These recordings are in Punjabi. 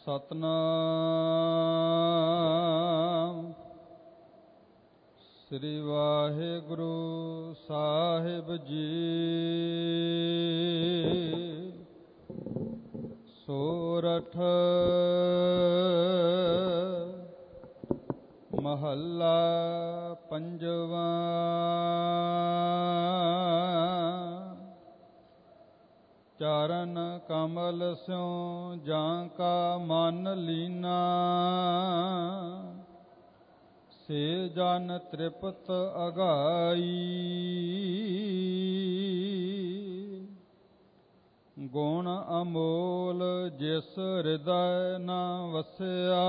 ਸਤਨਾਮ ਸ੍ਰੀ ਵਾਹਿਗੁਰੂ ਸਾਹਿਬ ਜੀ। ਸੋਰਠ ਮਹੱਲਾ ਪੰਜਵਾਂ। ਚਰਨ ਕਮਲ ਸਿਉ ਜਾਂ ਕਾ ਮਨ ਲੀਨਾ, ਸੇ ਜਨ ਤ੍ਰਿਪਤ ਅਗਾਈ। ਗੁਣ ਅਮੋਲ ਜਿਸ ਹਿਰਦੈ ਨ ਵਸਿਆ,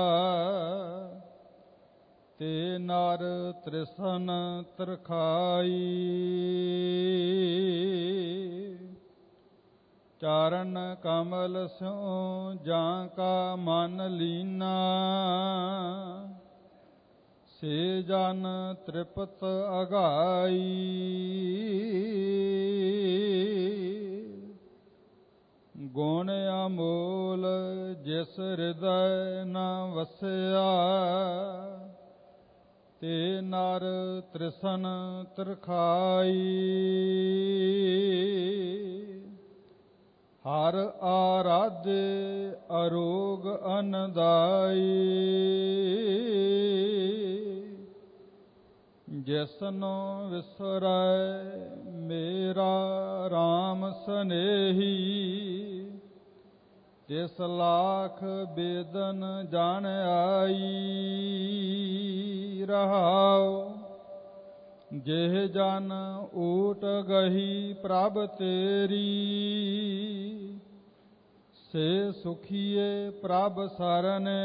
ਤੇ ਨਰ ਤ੍ਰਿਸਨ ਤਰਖਾਈ। ਚਰਨ ਕਮਲ ਸਿਉ ਜਾਂ ਕਾ ਮਨ ਲੀਨਾ, ਸੇ ਜਨ ਤ੍ਰਿਪਤ ਅਗਾਈ। ਗੁਣ ਅਮੋਲ ਜਿਸ ਹਿਰਦੈ ਨ ਵਸਿਆ, ਤੇ ਨਰ ਤ੍ਰਿਸਨ ਤਰਖਾਈ। ਹਰ ਆਰਾਧੇ ਅਰੋਗ ਅਨਦਾਈ, ਜਿਸਨੋ ਵਿਸਰੈ ਮੇਰਾ RAM ਸਨੇਹੀ। ਤਿਸ ਲਾਖ ਬੇਦਨ ਜਾਣ ਆਈ। ਰਹਾਉ ਜਿਹ ਜਨ ਊਟ ਗਹੀ ਪ੍ਰਭ ਤੇਰੀ, ਸੇ ਸੁਖੀਏ ਪ੍ਰਭ ਸਰਨੇ।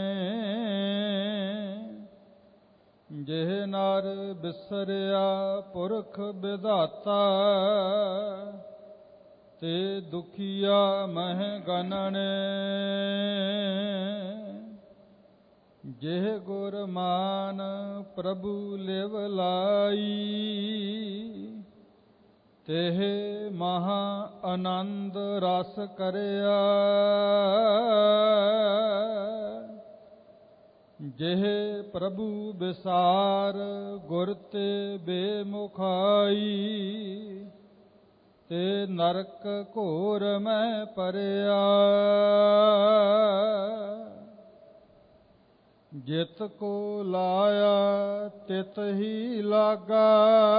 ਜਿਹ ਨਰ ਬਿਸਰਿਆ ਪੁਰਖ ਵਿਧਾਤਾ, ਤੇ ਦੁਖੀਆ ਮਹਿ ਗਨਣੇ। ਜਿਹ ਗੁਰ ਮਾਨ ਪ੍ਰਭੂ ਲਿਵ ਲਾਈ, ਤਿਹ ਮਹਾ ਆਨੰਦ ਰਸ ਕਰਿਆ। ਜਿਹ ਪ੍ਰਭੂ ਬਿਸਾਰ ਗੁਰ ਤੇ ਬੇਮੁਖਾਈ, ਤੇ ਨਰਕ ਘੋਰ ਮੈਂ ਪਰਿਆ। ਜਿਤ ਕੋ ਲਾਇਆ ਤਿਤ ਹੀ ਲਾਗਾ,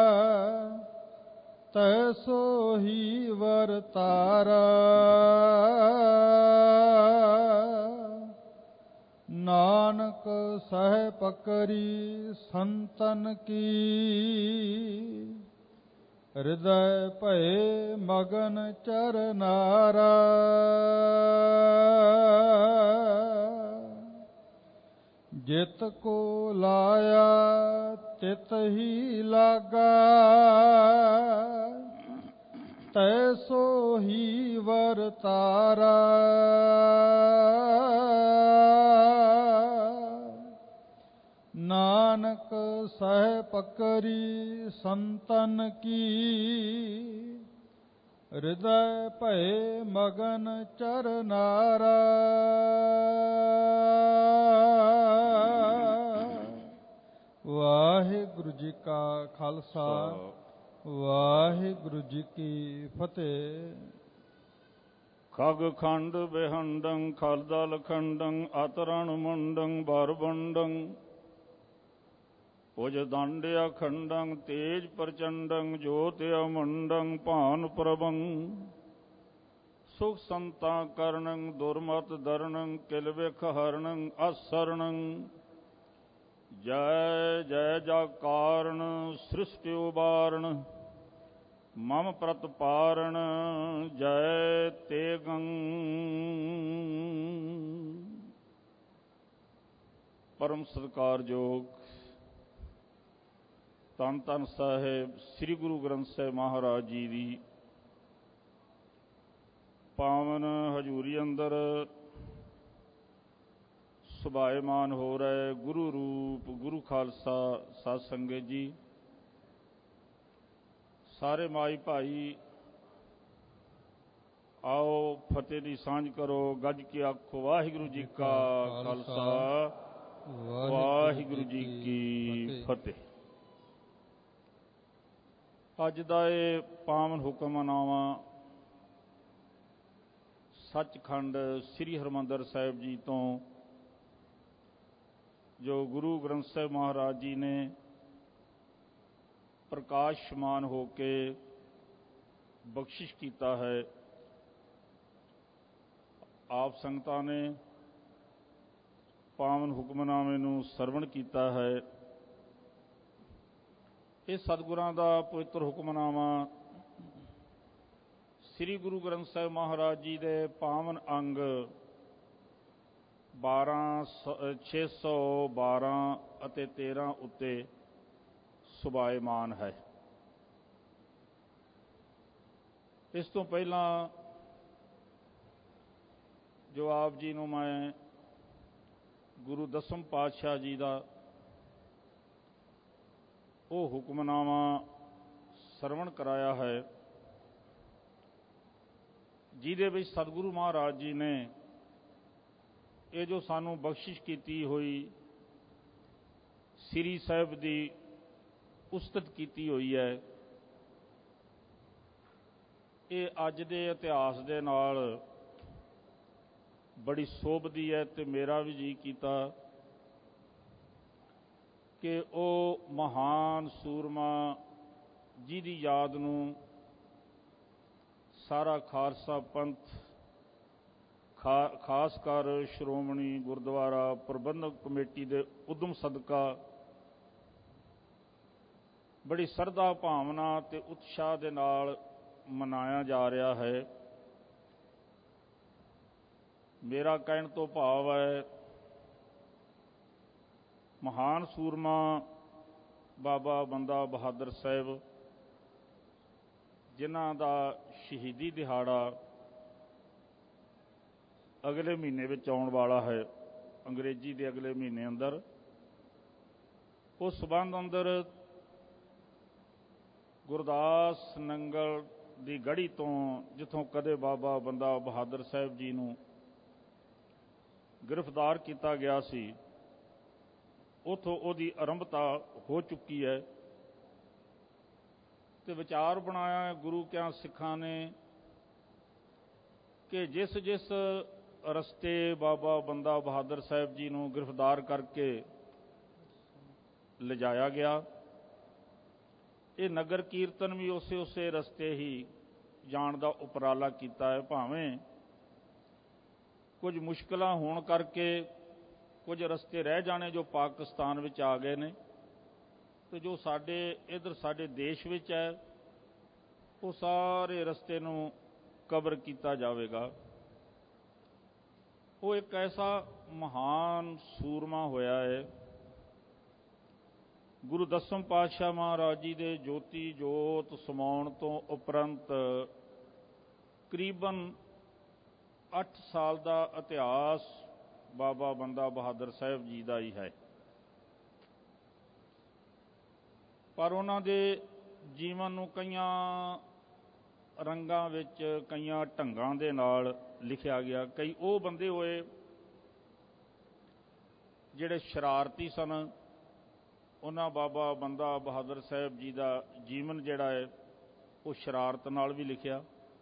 ਤੈਸੋ ਹੀ ਵਰਤਾਰਾ। ਨਾਨਕ ਸਹਿ ਪਕਰੀ ਸੰਤਨ ਕੀ, ਹਿਰਦੈ ਭਏ ਮਗਨ ਚਰਨਾਰਾ। ਜਿਤ ਕੋ ਲਾਇਆ ਤਿਤ ਹੀ ਲਾਗਾ, ਤੈਸੋ ਹੀ ਵਰਤਾਰਾ। ਨਾਨਕ ਸਹਿ ਪਕਰੀ ਸੰਤਨ ਕੀ, ਹਿਰਦੈ ਭਏ ਮਗਨ ਚਰਨਾਰਾ। ਵਾਹਿਗੁਰੂ ਜੀ ਕਾ ਖਾਲਸਾ, ਵਾਹਿਗੁਰੂ ਜੀ ਕੀ ਫਤਿਹ। ਖਗ ਖੰਡ ਬਿਹੰਡੰ ਖਲਦਲ ਖੰਡੰ ਅਤਰਣ ਮੁੰਡੰ ਬਰਬੰਡੰ। ਉਜ ਦੰਡ ਅਖੰਡੰ ਤੇਜ ਪ੍ਰਚੰਡੰ ਜੋਤ ਅਮੰਡੰ ਭਾਨ ਪ੍ਰਭੰ। ਸੁਖ ਸੰਤਾ ਕਰਣੰ ਦੁਰਮਤ ਦਰਣੰ ਕਿਲ ਵਿਖ ਹਰਣੰ ਅਸਰਣੰ। ਜੈ ਜੈ ਜਾ ਕਾਰਣ ਸ੍ਰਿਸ਼ਟਿ ਉਬਾਰਣ, ਮਮ ਪ੍ਰਤਪਾਰਣ ਜੈ ਤੇਗੰ। ਪਰਮ ਸਤਿਕਾਰਯੋਗ ਧੰਨ ਧੰਨ ਸਾਹਿਬ ਸ੍ਰੀ ਗੁਰੂ ਗ੍ਰੰਥ ਸਾਹਿਬ ਮਹਾਰਾਜ ਜੀ ਦੀ ਪਾਵਨ ਹਜ਼ੂਰੀ ਅੰਦਰ ਸੁਭਾਏਮਾਨ ਹੋ ਰਹੇ ਗੁਰੂ ਰੂਪ ਗੁਰੂ ਖਾਲਸਾ ਸਾਧ ਸੰਗਤ ਜੀ, ਸਾਰੇ ਮਾਈ ਭਾਈ ਆਓ ਫਤਿਹ ਦੀ ਸਾਂਝ ਕਰੋ। ਗੱਜ ਕੇ ਆਖੋ ਵਾਹਿਗੁਰੂ ਜੀ ਕਾ ਖਾਲਸਾ ਵਾਹਿਗੁਰੂ ਜੀ ਕੀ ਫਤਿਹ। ਅੱਜ ਦਾ ਇਹ ਪਾਵਨ ਹੁਕਮਨਾਮਾ ਸੱਚਖੰਡ ਸ੍ਰੀ ਹਰਿਮੰਦਰ ਸਾਹਿਬ ਜੀ ਤੋਂ ਜੋ ਗੁਰੂ ਗ੍ਰੰਥ ਸਾਹਿਬ ਮਹਾਰਾਜ ਜੀ ਨੇ ਪ੍ਰਕਾਸ਼ਮਾਨ ਹੋ ਕੇ ਬਖਸ਼ਿਸ਼ ਕੀਤਾ ਹੈ, ਆਪ ਸੰਗਤਾਂ ਨੇ ਪਾਵਨ ਹੁਕਮਨਾਮੇ ਨੂੰ ਸਰਵਣ ਕੀਤਾ ਹੈ। ਇਹ ਸਤਿਗੁਰਾਂ ਦਾ ਪਵਿੱਤਰ ਹੁਕਮਨਾਮਾ ਸ੍ਰੀ ਗੁਰੂ ਗ੍ਰੰਥ ਸਾਹਿਬ ਮਹਾਰਾਜ ਜੀ ਦੇ ਪਾਵਨ ਅੰਗ 612 ਅਤੇ 13 ਉੱਤੇ ਸੁਭਾਏਮਾਨ ਹੈ। ਇਸ ਤੋਂ ਪਹਿਲਾਂ ਜੋ ਆਪ ਜੀ ਨੂੰ ਮੈਂ ਗੁਰੂ ਦਸਮ ਪਾਤਸ਼ਾਹ ਜੀ ਦਾ ਉਹ ਹੁਕਮਨਾਮਾ ਸਰਵਣ ਕਰਾਇਆ ਹੈ, ਜਿਹਦੇ ਵਿੱਚ ਸਤਿਗੁਰੂ ਮਹਾਰਾਜ ਜੀ ਨੇ ਇਹ ਜੋ ਸਾਨੂੰ ਬਖਸ਼ਿਸ਼ ਕੀਤੀ ਹੋਈ ਸ੍ਰੀ ਸਾਹਿਬ ਦੀ ਉਸਤਤ ਕੀਤੀ ਹੋਈ ਹੈ, ਇਹ ਅੱਜ ਦੇ ਇਤਿਹਾਸ ਦੇ ਨਾਲ ਬੜੀ ਸੋਭਦੀ ਹੈ। ਤੇ ਮੇਰਾ ਵੀ ਜੀ ਕੀਤਾ ਕਿ ਉਹ ਮਹਾਨ ਸੂਰਮਾ ਜਿਹਦੀ ਯਾਦ ਨੂੰ ਸਾਰਾ ਖਾਲਸਾ ਪੰਥ ਖਾਸ ਕਰ ਸ਼੍ਰੋਮਣੀ ਗੁਰਦੁਆਰਾ ਪ੍ਰਬੰਧਕ ਕਮੇਟੀ ਦੇ ਉਦਮ ਸਦਕਾ ਬੜੀ ਸਰਧਾ ਭਾਵਨਾ ਤੇ ਉਤਸ਼ਾਹ ਦੇ ਨਾਲ ਮਨਾਇਆ ਜਾ ਰਿਹਾ ਹੈ। ਮੇਰਾ ਕਹਿਣ ਤੋਂ ਭਾਵ ਹੈ, ਮਹਾਨ ਸੂਰਮਾ ਬਾਬਾ ਬੰਦਾ ਬਹਾਦਰ ਸਾਹਿਬ ਜਿਨ੍ਹਾਂ ਦਾ ਸ਼ਹੀਦੀ ਦਿਹਾੜਾ ਅਗਲੇ ਮਹੀਨੇ ਵਿੱਚ ਆਉਣ ਵਾਲਾ ਹੈ, ਅੰਗਰੇਜ਼ੀ ਦੇ ਅਗਲੇ ਮਹੀਨੇ ਅੰਦਰ, ਉਸ ਸਬੰਧ ਅੰਦਰ ਗੁਰਦਾਸ ਨੰਗਲ ਦੀ ਗੜ੍ਹੀ ਤੋਂ ਜਿੱਥੋਂ ਕਦੇ ਬਾਬਾ ਬੰਦਾ ਬਹਾਦਰ ਸਾਹਿਬ ਜੀ ਨੂੰ ਗ੍ਰਿਫਤਾਰ ਕੀਤਾ ਗਿਆ ਸੀ, ਉੱਥੋਂ ਉਹਦੀ ਆਰੰਭਤਾ ਹੋ ਚੁੱਕੀ ਹੈ। ਤੇ ਵਿਚਾਰ ਬਣਾਇਆ ਗੁਰੂ ਕਿਆਂ ਸਿੱਖਾਂ ਨੇ ਕਿ ਜਿਸ ਜਿਸ ਰਸਤੇ ਬਾਬਾ ਬੰਦਾ ਬਹਾਦਰ ਸਾਹਿਬ ਜੀ ਨੂੰ ਗ੍ਰਿਫਤਾਰ ਕਰਕੇ ਲਿਜਾਇਆ ਗਿਆ, ਇਹ ਨਗਰ ਕੀਰਤਨ ਵੀ ਉਸੇ ਰਸਤੇ ਹੀ ਜਾਣ ਦਾ ਉਪਰਾਲਾ ਕੀਤਾ ਹੈ। ਭਾਵੇਂ ਕੁਝ ਮੁਸ਼ਕਲਾਂ ਹੋਣ ਕਰਕੇ ਕੁਝ ਰਸਤੇ ਰਹਿ ਜਾਣੇ ਜੋ ਪਾਕਿਸਤਾਨ ਵਿੱਚ ਆ ਗਏ ਨੇ, ਤੇ ਜੋ ਸਾਡੇ ਇੱਧਰ ਸਾਡੇ ਦੇਸ਼ ਵਿੱਚ ਹੈ ਉਹ ਸਾਰੇ ਰਸਤੇ ਨੂੰ ਕਵਰ ਕੀਤਾ ਜਾਵੇਗਾ। ਉਹ ਇੱਕ ਐਸਾ ਮਹਾਨ ਸੂਰਮਾ ਹੋਇਆ ਹੈ। ਗੁਰੂ ਦਸਮ ਪਾਤਸ਼ਾਹ ਮਹਾਰਾਜ ਜੀ ਦੇ ਜੋਤੀ ਜੋਤ ਸਮਾਉਣ ਤੋਂ ਉਪਰੰਤ ਕਰੀਬਨ 8 ਸਾਲ ਦਾ ਇਤਿਹਾਸ ਬਾਬਾ ਬੰਦਾ ਬਹਾਦਰ ਸਾਹਿਬ ਜੀ ਦਾ ਹੀ ਹੈ, ਪਰ ਉਹਨਾਂ ਦੇ ਜੀਵਨ ਨੂੰ ਕਈਆਂ ਰੰਗਾਂ ਵਿੱਚ, ਕਈਆਂ ਢੰਗਾਂ ਦੇ ਨਾਲ ਲਿਖਿਆ ਗਿਆ। ਕਈ ਉਹ ਬੰਦੇ ਹੋਏ ਜਿਹੜੇ ਸ਼ਰਾਰਤੀ ਸਨ, ਉਹਨਾਂ ਬਾਬਾ ਬੰਦਾ ਬਹਾਦਰ ਸਾਹਿਬ ਜੀ ਦਾ ਜੀਵਨ ਜਿਹੜਾ ਹੈ ਉਹ ਸ਼ਰਾਰਤ ਨਾਲ ਵੀ ਲਿਖਿਆ।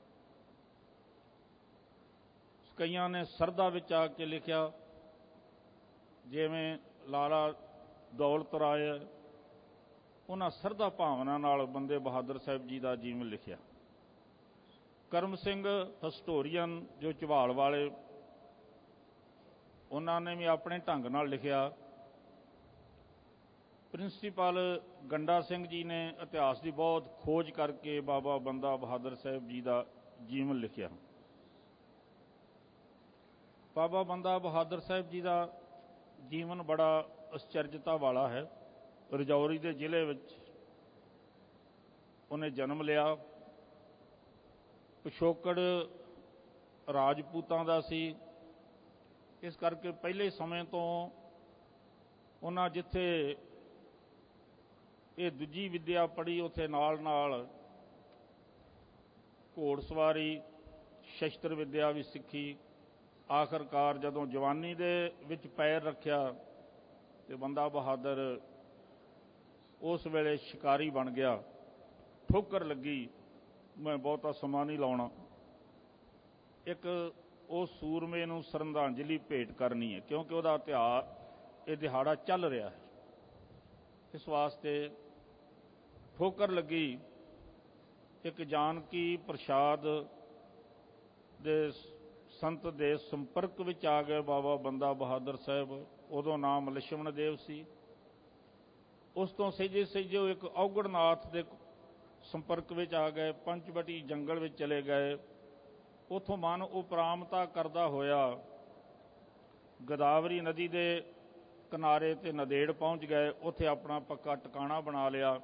ਕਈਆਂ ਨੇ ਸਰਦਾ ਵਿੱਚ ਆ ਕੇ ਲਿਖਿਆ, ਜਿਵੇਂ ਲਾਲਾ ਦੌਲਤ ਰਾਏ, ਉਹਨਾਂ ਸਰਦਾ ਭਾਵਨਾ ਨਾਲ ਬੰਦੇ ਬਹਾਦਰ ਸਾਹਿਬ ਜੀ ਦਾ ਜੀਵਨ ਲਿਖਿਆ। ਕਰਮ ਸਿੰਘ ਹਿਸਟੋਰੀਅਨ ਜੋ ਝਬਾਲ ਵਾਲੇ, ਉਹਨਾਂ ਨੇ ਵੀ ਆਪਣੇ ਢੰਗ ਨਾਲ ਲਿਖਿਆ। ਪ੍ਰਿੰਸੀਪਲ ਗੰਡਾ ਸਿੰਘ ਜੀ ਨੇ ਇਤਿਹਾਸ ਦੀ ਬਹੁਤ ਖੋਜ ਕਰਕੇ ਬਾਬਾ ਬੰਦਾ ਬਹਾਦਰ ਸਾਹਿਬ ਜੀ ਦਾ ਜੀਵਨ ਲਿਖਿਆ। ਬਾਬਾ ਬੰਦਾ ਬਹਾਦਰ ਸਾਹਿਬ ਜੀ ਦਾ ਜੀਵਨ ਬੜਾ ਅਸਚਰਜਤਾ ਵਾਲਾ ਹੈ। ਰਜੌਰੀ ਦੇ ਜ਼ਿਲ੍ਹੇ ਵਿੱਚ ਉਹਨੇ ਜਨਮ ਲਿਆ। ਪਿਛੋਕੜ ਰਾਜਪੂਤਾਂ ਦਾ ਸੀ, ਇਸ ਕਰਕੇ ਪਹਿਲੇ ਸਮੇਂ ਤੋਂ ਉਹਨਾਂ ਜਿੱਥੇ ਇਹ ਦੂਜੀ ਵਿੱਦਿਆ ਪੜ੍ਹੀ, ਉੱਥੇ ਨਾਲ ਨਾਲ ਘੋੜ ਸਵਾਰੀ, ਸ਼ਸਤਰ ਵਿੱਦਿਆ ਵੀ ਸਿੱਖੀ। ਆਖਰਕਾਰ ਜਦੋਂ ਜਵਾਨੀ ਦੇ ਵਿੱਚ ਪੈਰ ਰੱਖਿਆ ਤੇ ਬੰਦਾ ਬਹਾਦਰ ਉਸ ਵੇਲੇ ਸ਼ਿਕਾਰੀ ਬਣ ਗਿਆ। ਠੋਕਰ ਲੱਗੀ, ਮੈਂ ਬਹੁਤਾ ਸਮਾਂ ਨਹੀਂ ਲਾਉਣਾ, ਇੱਕ ਉਸ ਸੂਰਮੇ ਨੂੰ ਸ਼ਰਧਾਂਜਲੀ ਭੇਟ ਕਰਨੀ ਹੈ, ਕਿਉਂਕਿ ਉਹਦਾ ਇਹ ਦਿਹਾੜਾ ਚੱਲ ਰਿਹਾ ਹੈ। ਇਸ ਵਾਸਤੇ ਠੋਕਰ ਲੱਗੀ। ਇੱਕ ਜਾਨਕੀ ਪ੍ਰਸਾਦ ਦੇ ਸੰਤ ਦੇ ਸੰਪਰਕ ਵਿੱਚ ਆ ਗਏ ਬਾਬਾ ਬੰਦਾ ਬਹਾਦਰ ਸਾਹਿਬ। ਉਦੋਂ ਨਾਮ ਲਛਮਣ ਦੇਵ ਸੀ। ਉਸ ਤੋਂ ਸਹਿਜੇ ਸਹਿਜੇ ਉਹ ਇੱਕ ਔਗੜਨਾਥ ਦੇ ਸੰਪਰਕ ਵਿੱਚ ਆ ਗਏ। ਪੰਚਵਟੀ ਜੰਗਲ ਵਿੱਚ ਚਲੇ ਗਏ। ਉੱਥੋਂ ਮਨ ਉਪਰਾਮਤਾ ਕਰਦਾ ਹੋਇਆ ਗੋਦਾਵਰੀ ਨਦੀ ਦੇ ਕਿਨਾਰੇ 'ਤੇ ਨੰਦੇੜ ਪਹੁੰਚ ਗਏ। ਉੱਥੇ ਆਪਣਾ ਪੱਕਾ ਟਿਕਾਣਾ ਬਣਾ ਲਿਆ।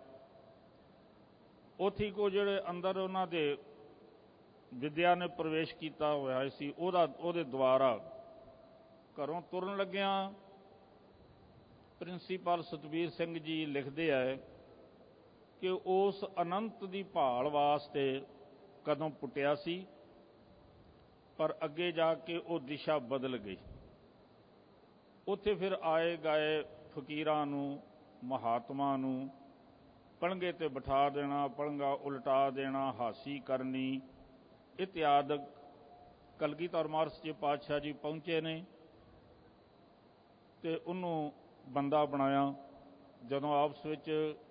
ਉੱਥੇ ਕੋ ਜਿਹੜੇ ਅੰਦਰ ਉਹਨਾਂ ਦੇ ਵਿੱਦਿਆ ਨੇ ਪ੍ਰਵੇਸ਼ ਕੀਤਾ ਹੋਇਆ ਸੀ, ਉਹਦੇ ਦੁਆਰਾ ਘਰੋਂ ਤੁਰਨ ਲੱਗਿਆਂ ਪ੍ਰਿੰਸੀਪਲ ਸਤਬੀਰ ਸਿੰਘ ਜੀ ਲਿਖਦੇ ਹੈ ਕਿ ਉਸ ਅਨੰਤ ਦੀ ਭਾਲ ਵਾਸਤੇ ਕਦੋਂ ਪੁੱਟਿਆ ਸੀ, ਪਰ ਅੱਗੇ ਜਾ ਕੇ ਉਹ ਦਿਸ਼ਾ ਬਦਲ ਗਈ। ਉੱਥੇ ਫਿਰ ਆਏ ਗਏ ਫਕੀਰਾਂ ਨੂੰ, ਮਹਾਤਮਾ ਨੂੰ ਪਲੰਘੇ 'ਤੇ ਬਿਠਾ ਦੇਣਾ, ਪਲੰਘਾ ਉਲਟਾ ਦੇਣਾ, ਹਾਸੀ ਕਰਨੀ ਇਤਿਆਦਿਕ। ਕਲਗੀਧਰ ਮਹਾਰਾਜ ਸੱਚੇ ਪਾਤਸ਼ਾਹ ਜੀ ਪਹੁੰਚੇ ਨੇ ਅਤੇ ਉਹਨੂੰ ਬੰਦਾ ਬਣਾਇਆ। ਜਦੋਂ ਆਪਸ ਵਿੱਚ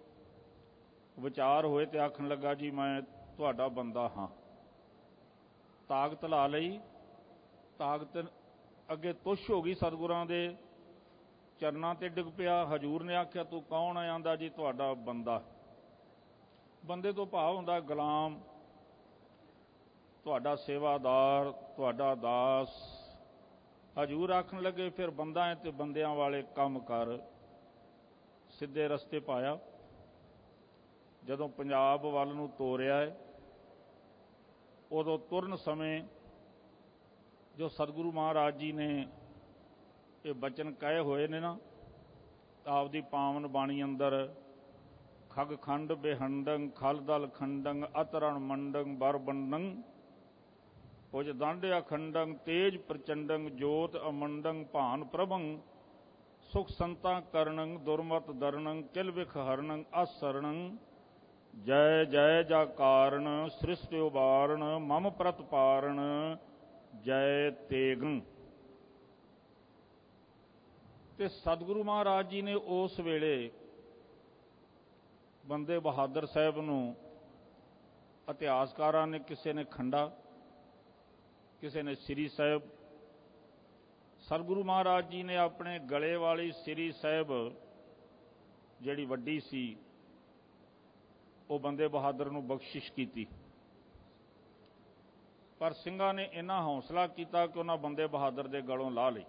ਵਿਚਾਰ ਹੋਏ ਤੇ ਆਖਣ ਲੱਗਾ, ਜੀ ਮੈਂ ਤੁਹਾਡਾ ਬੰਦਾ ਹਾਂ। ਤਾਕਤ ਲਾ ਲਈ। ਤਾਕਤ ਅੱਗੇ ਤੁਛ ਹੋ ਗਈ। ਸਤਿਗੁਰਾਂ ਦੇ ਚਰਨਾਂ 'ਤੇ ਡਿੱਗ ਪਿਆ। ਹਜ਼ੂਰ ਨੇ ਆਖਿਆ, ਤੂੰ ਕੌਣ ਹੈ? ਆਂਦਾ, ਜੀ ਤੁਹਾਡਾ ਬੰਦਾ। ਬੰਦੇ ਤੋਂ ਭਾਵ ਹੁੰਦਾ ਗੁਲਾਮ, ਤੁਹਾਡਾ ਸੇਵਾਦਾਰ, ਤੁਹਾਡਾ ਦਾਸ। ਹਜ਼ੂਰ ਆਖਣ ਲੱਗੇ, ਫਿਰ ਬੰਦਾ ਹੈ ਤੇ ਬੰਦਿਆਂ ਵਾਲੇ ਕੰਮ ਕਰ। ਸਿੱਧੇ ਰਸਤੇ ਪਾਇਆ। ਜਦੋਂ ਪੰਜਾਬ ਵੱਲ ਨੂੰ ਤੋਰਿਆ ਹੈ, ਉਦੋਂ ਤੁਰਨ ਸਮੇਂ ਜੋ ਸਤਿਗੁਰੂ ਮਹਾਰਾਜ ਜੀ ਨੇ ਇਹ ਬਚਨ ਕਹੇ ਹੋਏ ਨੇ ਨਾ, ਆਪਦੀ ਪਾਵਨ ਬਾਣੀ ਅੰਦਰ, ਖਗ ਖੰਡ ਬੇਹੰਡੰ ਖਲਦਲ ਖੰਡੰ ਅਤਰਣ ਮੰਡੰ ਬਰਬੰਡੰ ਕੁਝ ਦੰਡ ਅਖੰਡੰ ਤੇਜ ਪ੍ਰਚੰਡੰ ਜੋਤ ਅਮੰਡੰ ਭਾਨ ਪ੍ਰਭੰ ਸੁਖ ਸੰਤਾ ਕਰਨੰ ਦੁਰਮਤ ਦਰਨੰ ਕਿਲ ਵਿਖ ਹਰਨੰ ਅਸਰਣੰ ਜੈ ਜੈ ਜਾ ਕਾਰਨ ਸ੍ਰਿਸ਼ਟ ਉਬਾਰਨ ਮਮ ਪ੍ਰਤਪਾਰਨ ਜੈ ਤੇਗੰ। ਤੇ ਸਤਿਗੁਰੂ ਮਹਾਰਾਜ ਜੀ ਨੇ ਉਸ ਵੇਲੇ ਬੰਦੇ ਬਹਾਦਰ ਸਾਹਿਬ ਨੂੰ, ਇਤਿਹਾਸਕਾਰਾਂ ਨੇ ਕਿਸੇ ਨੇ ਖੰਡਾ, ਕਿਸੇ ਨੇ ਸ੍ਰੀ ਸਾਹਿਬ। ਸਤਿਗੁਰੂ ਮਹਾਰਾਜ ਜੀ ਨੇ ਆਪਣੇ ਗਲੇ ਵਾਲੀ ਸ੍ਰੀ ਸਾਹਿਬ ਜਿਹੜੀ ਵੱਡੀ ਸੀ, ਉਹ ਬੰਦੇ ਬਹਾਦਰ ਨੂੰ ਬਖਸ਼ਿਸ਼ ਕੀਤੀ। ਪਰ ਸਿੰਘਾਂ ਨੇ ਇੰਨਾ ਹੌਸਲਾ ਕੀਤਾ ਕਿ ਉਹਨਾਂ ਬੰਦੇ ਬਹਾਦਰ ਦੇ ਗਲੋਂ ਲਾਹ ਲਈ।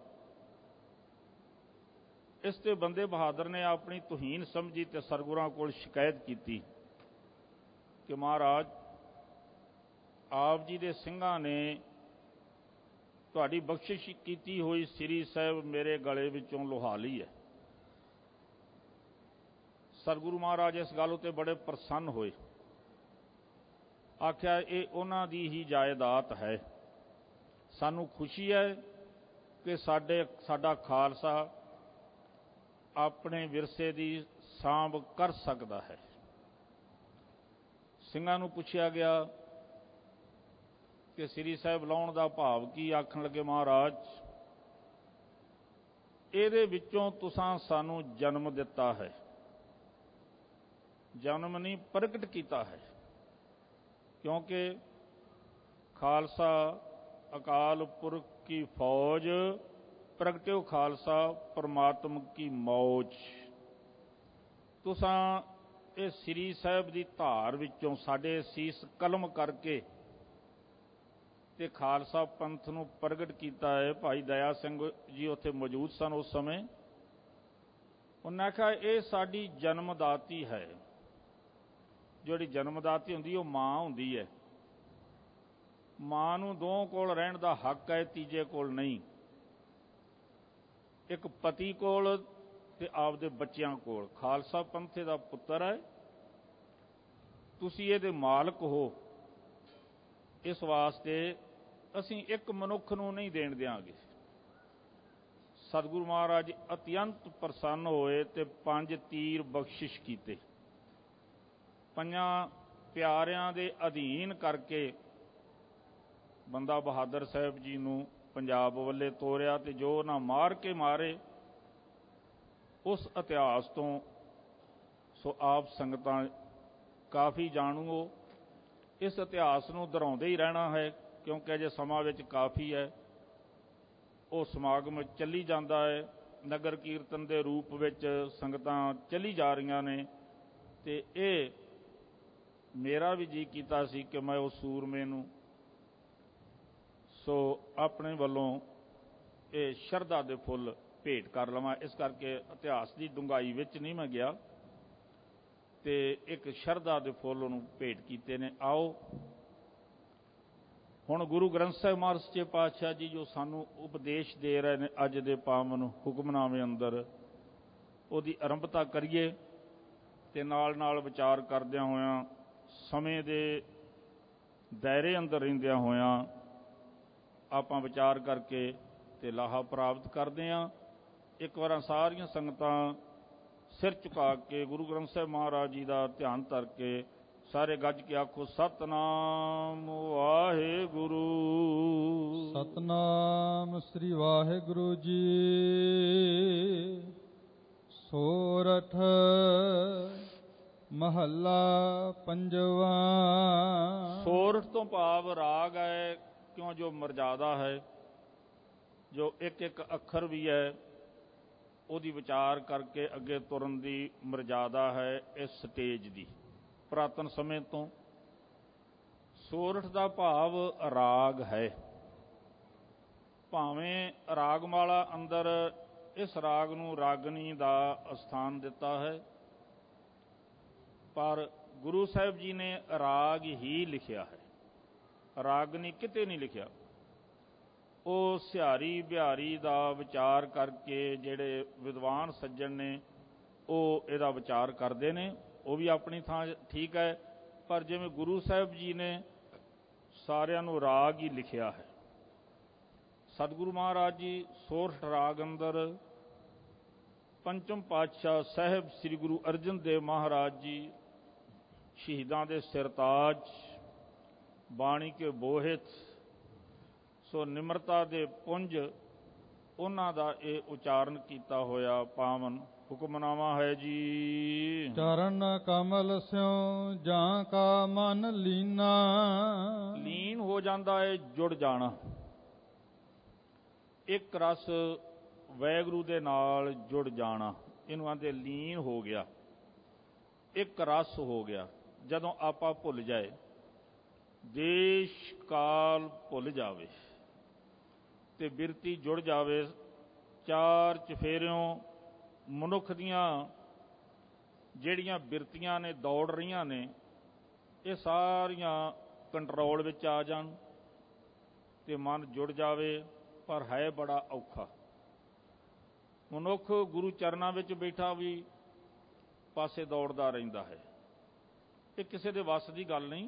ਇਸ ਤੇ ਬੰਦੇ ਬਹਾਦਰ ਨੇ ਆਪਣੀ ਤੁਹੀਨ ਸਮਝੀ ਤੇ ਸਤਿਗੁਰਾਂ ਕੋਲ ਸ਼ਿਕਾਇਤ ਕੀਤੀ ਕਿ ਮਹਾਰਾਜ, ਆਪ ਜੀ ਦੇ ਸਿੰਘਾਂ ਨੇ ਤੁਹਾਡੀ ਬਖਸ਼ਿਸ਼ ਕੀਤੀ ਹੋਈ ਸ੍ਰੀ ਸਾਹਿਬ ਮੇਰੇ ਗਲੇ ਵਿੱਚੋਂ ਲੁਹਾ ਲਈ ਹੈ। ਸਤਿਗੁਰੂ ਮਹਾਰਾਜ ਇਸ ਗੱਲ ਉੱਤੇ ਬੜੇ ਪ੍ਰਸੰਨ ਹੋਏ। ਆਖਿਆ, ਇਹ ਉਹਨਾਂ ਦੀ ਹੀ ਜਾਇਦਾਦ ਹੈ। ਸਾਨੂੰ ਖੁਸ਼ੀ ਹੈ ਕਿ ਸਾਡਾ ਖਾਲਸਾ ਆਪਣੇ ਵਿਰਸੇ ਦੀ ਸਾਂਭ ਕਰ ਸਕਦਾ ਹੈ। ਸਿੰਘਾਂ ਨੂੰ ਪੁੱਛਿਆ ਗਿਆ ਕਿ ਸ੍ਰੀ ਸਾਹਿਬ ਲਾਉਣ ਦਾ ਭਾਵ ਕੀ? ਆਖਣ ਲੱਗੇ, ਮਹਾਰਾਜ, ਇਹਦੇ ਵਿੱਚੋਂ ਤੁਸਾਂ ਸਾਨੂੰ ਜਨਮ ਦਿੱਤਾ ਹੈ। ਜਨਮ ਨਹੀਂ, ਪ੍ਰਗਟ ਕੀਤਾ ਹੈ। ਕਿਉਂਕਿ ਖਾਲਸਾ ਅਕਾਲ ਪੁਰਖ ਕੀ ਫੌਜ, ਪ੍ਰਗਟਿਓ ਖਾਲਸਾ ਪਰਮਾਤਮ ਕੀ ਮੌਜ। ਤੁਸਾਂ ਇਹ ਸ੍ਰੀ ਸਾਹਿਬ ਦੀ ਧਾਰ ਵਿੱਚੋਂ ਸਾਡੇ ਸੀਸ ਕਲਮ ਕਰਕੇ ਤੇ ਖਾਲਸਾ ਪੰਥ ਨੂੰ ਪ੍ਰਗਟ ਕੀਤਾ ਹੈ। ਭਾਈ ਦਇਆ ਸਿੰਘ ਜੀ ਉੱਥੇ ਮੌਜੂਦ ਸਨ ਉਸ ਸਮੇਂ। ਉਹਨਾਂ ਆਖਿਆ, ਇਹ ਸਾਡੀ ਜਨਮਦਾਤੀ ਹੈ। ਜਿਹੜੀ ਜਨਮਦਾਤੀ ਹੁੰਦੀ ਉਹ ਮਾਂ ਹੁੰਦੀ ਹੈ। ਮਾਂ ਨੂੰ ਦੋ ਕੋਲ ਰਹਿਣ ਦਾ ਹੱਕ ਹੈ, ਤੀਜੇ ਕੋਲ ਨਹੀਂ। ਇੱਕ ਪਤੀ ਕੋਲ ਤੇ ਆਪਦੇ ਬੱਚਿਆਂ ਕੋਲ। ਖਾਲਸਾ ਪੰਥ ਦਾ ਪੁੱਤਰ ਹੈ, ਤੁਸੀਂ ਇਹਦੇ ਮਾਲਕ ਹੋ। ਇਸ ਵਾਸਤੇ ਅਸੀਂ ਇੱਕ ਮਨੁੱਖ ਨੂੰ ਨਹੀਂ ਦੇਣ ਦਿਆਂਗੇ। ਸਤਿਗੁਰੂ ਮਹਾਰਾਜ ਅਤਿਅੰਤ ਪ੍ਰਸੰਨ ਹੋਏ ਤੇ 5 ਤੀਰ ਬਖਸ਼ਿਸ਼ ਕੀਤੇ। 5 ਪਿਆਰਿਆਂ ਦੇ ਅਧੀਨ ਕਰਕੇ ਬੰਦਾ ਬਹਾਦਰ ਸਾਹਿਬ ਜੀ ਨੂੰ ਪੰਜਾਬ ਵੱਲੇ ਤੋਰਿਆ, ਤੇ ਜੋ ਉਹਨਾਂ ਮਾਰ ਕੇ ਮਾਰੇ ਉਸ ਇਤਿਹਾਸ ਤੋਂ ਸੋ ਆਪ ਸੰਗਤਾਂ ਕਾਫੀ ਜਾਣੂ। ਇਸ ਇਤਿਹਾਸ ਨੂੰ ਦੁਹਰਾਉਂਦੇ ਹੀ ਰਹਿਣਾ ਹੈ, ਕਿਉਂਕਿ ਅਜੇ ਸਮਾਂ ਵਿੱਚ ਕਾਫੀ ਹੈ। ਉਹ ਸਮਾਗਮ ਚੱਲੀ ਜਾਂਦਾ ਹੈ, ਨਗਰ ਕੀਰਤਨ ਦੇ ਰੂਪ ਵਿੱਚ ਸੰਗਤਾਂ ਚੱਲੀ ਜਾ ਰਹੀਆਂ ਨੇ। ਤੇ ਇਹ ਮੇਰਾ ਵੀ ਜੀ ਕੀਤਾ ਸੀ ਕਿ ਮੈਂ ਉਸ ਸੂਰਮੇ ਨੂੰ ਸੋ ਆਪਣੇ ਵੱਲੋਂ ਇਹ ਸ਼ਰਧਾ ਦੇ ਫੁੱਲ ਭੇਟ ਕਰ ਲਵਾਂ। ਇਸ ਕਰਕੇ ਇਤਿਹਾਸ ਦੀ ਡੂੰਘਾਈ ਵਿੱਚ ਨਹੀਂ ਮੈਂ ਗਿਆ, ਤੇ ਇੱਕ ਸ਼ਰਧਾ ਦੇ ਫੁੱਲ ਉਹਨੂੰ ਭੇਟ ਕੀਤੇ ਨੇ। ਆਓ ਹੁਣ ਗੁਰੂ ਗ੍ਰੰਥ ਸਾਹਿਬ ਮਹਾਰਾਜ ਸੱਚੇ ਪਾਤਸ਼ਾਹ ਜੀ ਜੋ ਸਾਨੂੰ ਉਪਦੇਸ਼ ਦੇ ਰਹੇ ਨੇ ਅੱਜ ਦੇ ਪਾਵਨ ਹੁਕਮਨਾਮੇ ਅੰਦਰ, ਉਹਦੀ ਆਰੰਭਤਾ ਕਰੀਏ ਤੇ ਨਾਲ ਨਾਲ ਵਿਚਾਰ ਕਰਦਿਆਂ ਹੋਇਆਂ, ਸਮੇਂ ਦੇ ਦਾਇਰੇ ਅੰਦਰ ਰਹਿੰਦਿਆਂ ਹੋਇਆਂ ਆਪਾਂ ਵਿਚਾਰ ਕਰਕੇ ਤੇ ਲਾਹਾ ਪ੍ਰਾਪਤ ਕਰਦੇ ਹਾਂ। ਇੱਕ ਵਾਰ ਸਾਰੀਆਂ ਸੰਗਤਾਂ ਸਿਰ ਝੁਕਾ ਕੇ ਗੁਰੂ ਗ੍ਰੰਥ ਸਾਹਿਬ ਮਹਾਰਾਜ ਜੀ ਦਾ ਧਿਆਨ ਧਰ ਕੇ ਸਾਰੇ ਗੱਜ ਕੇ ਆਖੋ ਸਤਿਨਾਮ ਵਾਹਿਗੁਰੂ। ਸਤਿਨਾਮ ਸ੍ਰੀ ਵਾਹਿਗੁਰੂ ਜੀ। ਸੋਰਠ ਮਹੱਲਾ ਪੰਜਵਾਂ। ਸੋਰਠ ਤੋਂ ਭਾਵ ਰਾਗ ਹੈ, ਕਿਉਂ ਜੋ ਮਰਜ਼ਾਦਾ ਹੈ, ਜੋ ਇੱਕ ਇੱਕ ਅੱਖਰ ਵੀ ਹੈ ਉਹਦੀ ਵਿਚਾਰ ਕਰਕੇ ਅੱਗੇ ਤੁਰਨ ਦੀ ਮਰਜ਼ਾਦਾ ਹੈ ਇਸ ਸਟੇਜ ਦੀ। ਪੁਰਾਤਨ ਸਮੇਂ ਤੋਂ ਸੋਰਠ ਦਾ ਭਾਵ ਰਾਗ ਹੈ। ਭਾਵੇਂ ਰਾਗਮਾਲਾ ਅੰਦਰ ਇਸ ਰਾਗ ਨੂੰ ਰਾਗਨੀ ਦਾ ਅਸਥਾਨ ਦਿੱਤਾ ਹੈ, ਪਰ ਗੁਰੂ ਸਾਹਿਬ ਜੀ ਨੇ ਰਾਗ ਹੀ ਲਿਖਿਆ ਹੈ, ਰਾਗਨੀ ਕਿਤੇ ਨਹੀਂ ਲਿਖਿਆ। ਉਹ ਸਿਹਾਰੀ ਬਿਹਾਰੀ ਦਾ ਵਿਚਾਰ ਕਰਕੇ ਜਿਹੜੇ ਵਿਦਵਾਨ ਸੱਜਣ ਨੇ ਉਹ ਇਹਦਾ ਵਿਚਾਰ ਕਰਦੇ ਨੇ, ਉਹ ਵੀ ਆਪਣੀ ਥਾਂ ਠੀਕ ਹੈ। ਪਰ ਜਿਵੇਂ ਗੁਰੂ ਸਾਹਿਬ ਜੀ ਨੇ ਸਾਰਿਆਂ ਨੂੰ ਰਾਗ ਹੀ ਲਿਖਿਆ ਹੈ। ਸਤਿਗੁਰੂ ਮਹਾਰਾਜ ਜੀ ਸੋਰਠ ਰਾਗ ਅੰਦਰ ਪੰਚਮ ਪਾਤਸ਼ਾਹ ਸਾਹਿਬ ਸ੍ਰੀ ਗੁਰੂ ਅਰਜਨ ਦੇਵ ਮਹਾਰਾਜ ਜੀ ਸ਼ਹੀਦਾਂ ਦੇ ਸਿਰਤਾਜ, ਬਾਣੀ ਕੇ ਬੋਹਿਤ, ਸੋ ਨਿਮਰਤਾ ਦੇ ਪੁੰਜ, ਉਹਨਾਂ ਦਾ ਇਹ ਉਚਾਰਨ ਕੀਤਾ ਹੋਇਆ ਪਾਵਨ ਹੁਕਮਨਾਮਾ ਹੈ ਜੀ। ਚਰਨ ਕਮਲ ਸਿਉ ਜਾਂ ਕਾ ਮਨ ਲੀਨਾ। ਲੀਨ ਹੋ ਜਾਂਦਾ ਹੈ, ਜੁੜ ਜਾਣਾ। ਇੱਕ ਰਸ ਵਾਹਿਗੁਰੂ ਦੇ ਨਾਲ ਜੁੜ ਜਾਣਾ, ਇਹਨੂੰ ਆਂਦੇ ਲੀਨ ਹੋ ਗਿਆ, ਇੱਕ ਰਸ ਹੋ ਗਿਆ। ਜਦੋਂ ਆਪਾਂ ਭੁੱਲ ਜਾਏ, ਦੇਸ਼ ਕਾਲ ਭੁੱਲ ਜਾਵੇ ਤੇ ਬਿਰਤੀ ਜੁੜ ਜਾਵੇ, ਚਾਰ ਚਫੇਰਿਓਂ ਮਨੁੱਖ ਦੀਆਂ ਜਿਹੜੀਆਂ ਬਿਰਤੀਆਂ ਨੇ ਦੌੜ ਰਹੀਆਂ ਨੇ, ਇਹ ਸਾਰੀਆਂ ਕੰਟਰੋਲ ਵਿੱਚ ਆ ਜਾਣ ਤੇ ਮਨ ਜੁੜ ਜਾਵੇ। ਪਰ ਹੈ ਬੜਾ ਔਖਾ। ਮਨੁੱਖ ਗੁਰੂ ਚਰਨਾਂ ਵਿੱਚ ਬੈਠਾ ਵੀ ਪਾਸੇ ਦੌੜਦਾ ਰਹਿੰਦਾ ਹੈ। ਇਹ ਕਿਸੇ ਦੇ ਵੱਸ ਦੀ ਗੱਲ ਨਹੀਂ।